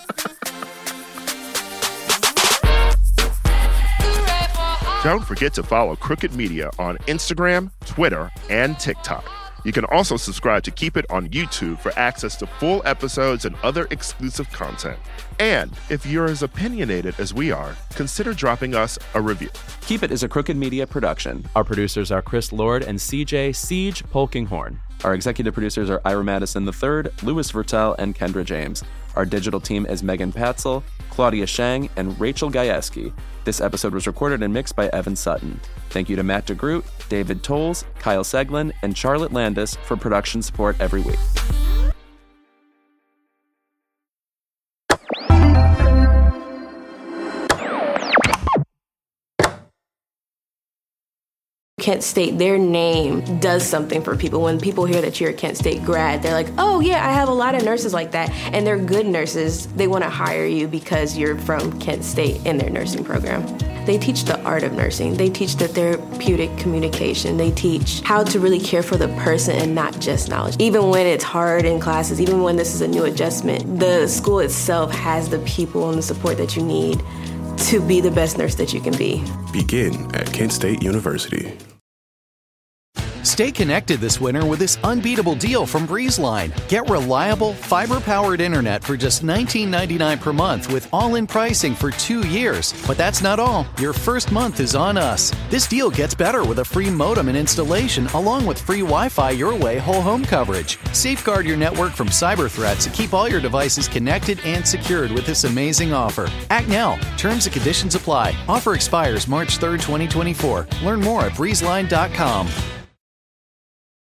Don't forget to follow Crooked Media on Instagram, Twitter, and TikTok. You can also subscribe to Keep It on YouTube for access to full episodes and other exclusive content. And if you're as opinionated as we are, consider dropping us a review. Keep It is a Crooked Media production. Our producers are Chris Lord and CJ Siege Polkinghorn. Our executive producers are Ira Madison III, Louis Vertel, and Kendra James. Our digital team is Megan Patzel, Claudia Shang, and Rachel Gajewski. This episode was recorded and mixed by Evan Sutton. Thank you to Matt DeGroot, David Tolles, Kyle Seglin, and Charlotte Landis for production support every week. Kent State, their name does something for people. When people hear that you're a Kent State grad, they're like, oh yeah, I have a lot of nurses like that. And they're good nurses. They want to hire you because you're from Kent State in their nursing program. They teach the art of nursing. They teach the therapeutic communication. They teach how to really care for the person and not just knowledge. Even when it's hard in classes, even when this is a new adjustment, the school itself has the people and the support that you need to be the best nurse that you can be. Begin at Kent State University. Stay connected this winter with this unbeatable deal from BreezeLine. Get reliable, fiber-powered internet for just $19.99 per month with all-in pricing for 2 years. But that's not all. Your first month is on us. This deal gets better with a free modem and installation, along with free Wi-Fi your way whole home coverage. Safeguard your network from cyber threats and keep all your devices connected and secured with this amazing offer. Act now. Terms and conditions apply. Offer expires March 3rd, 2024. Learn more at breezeline.com.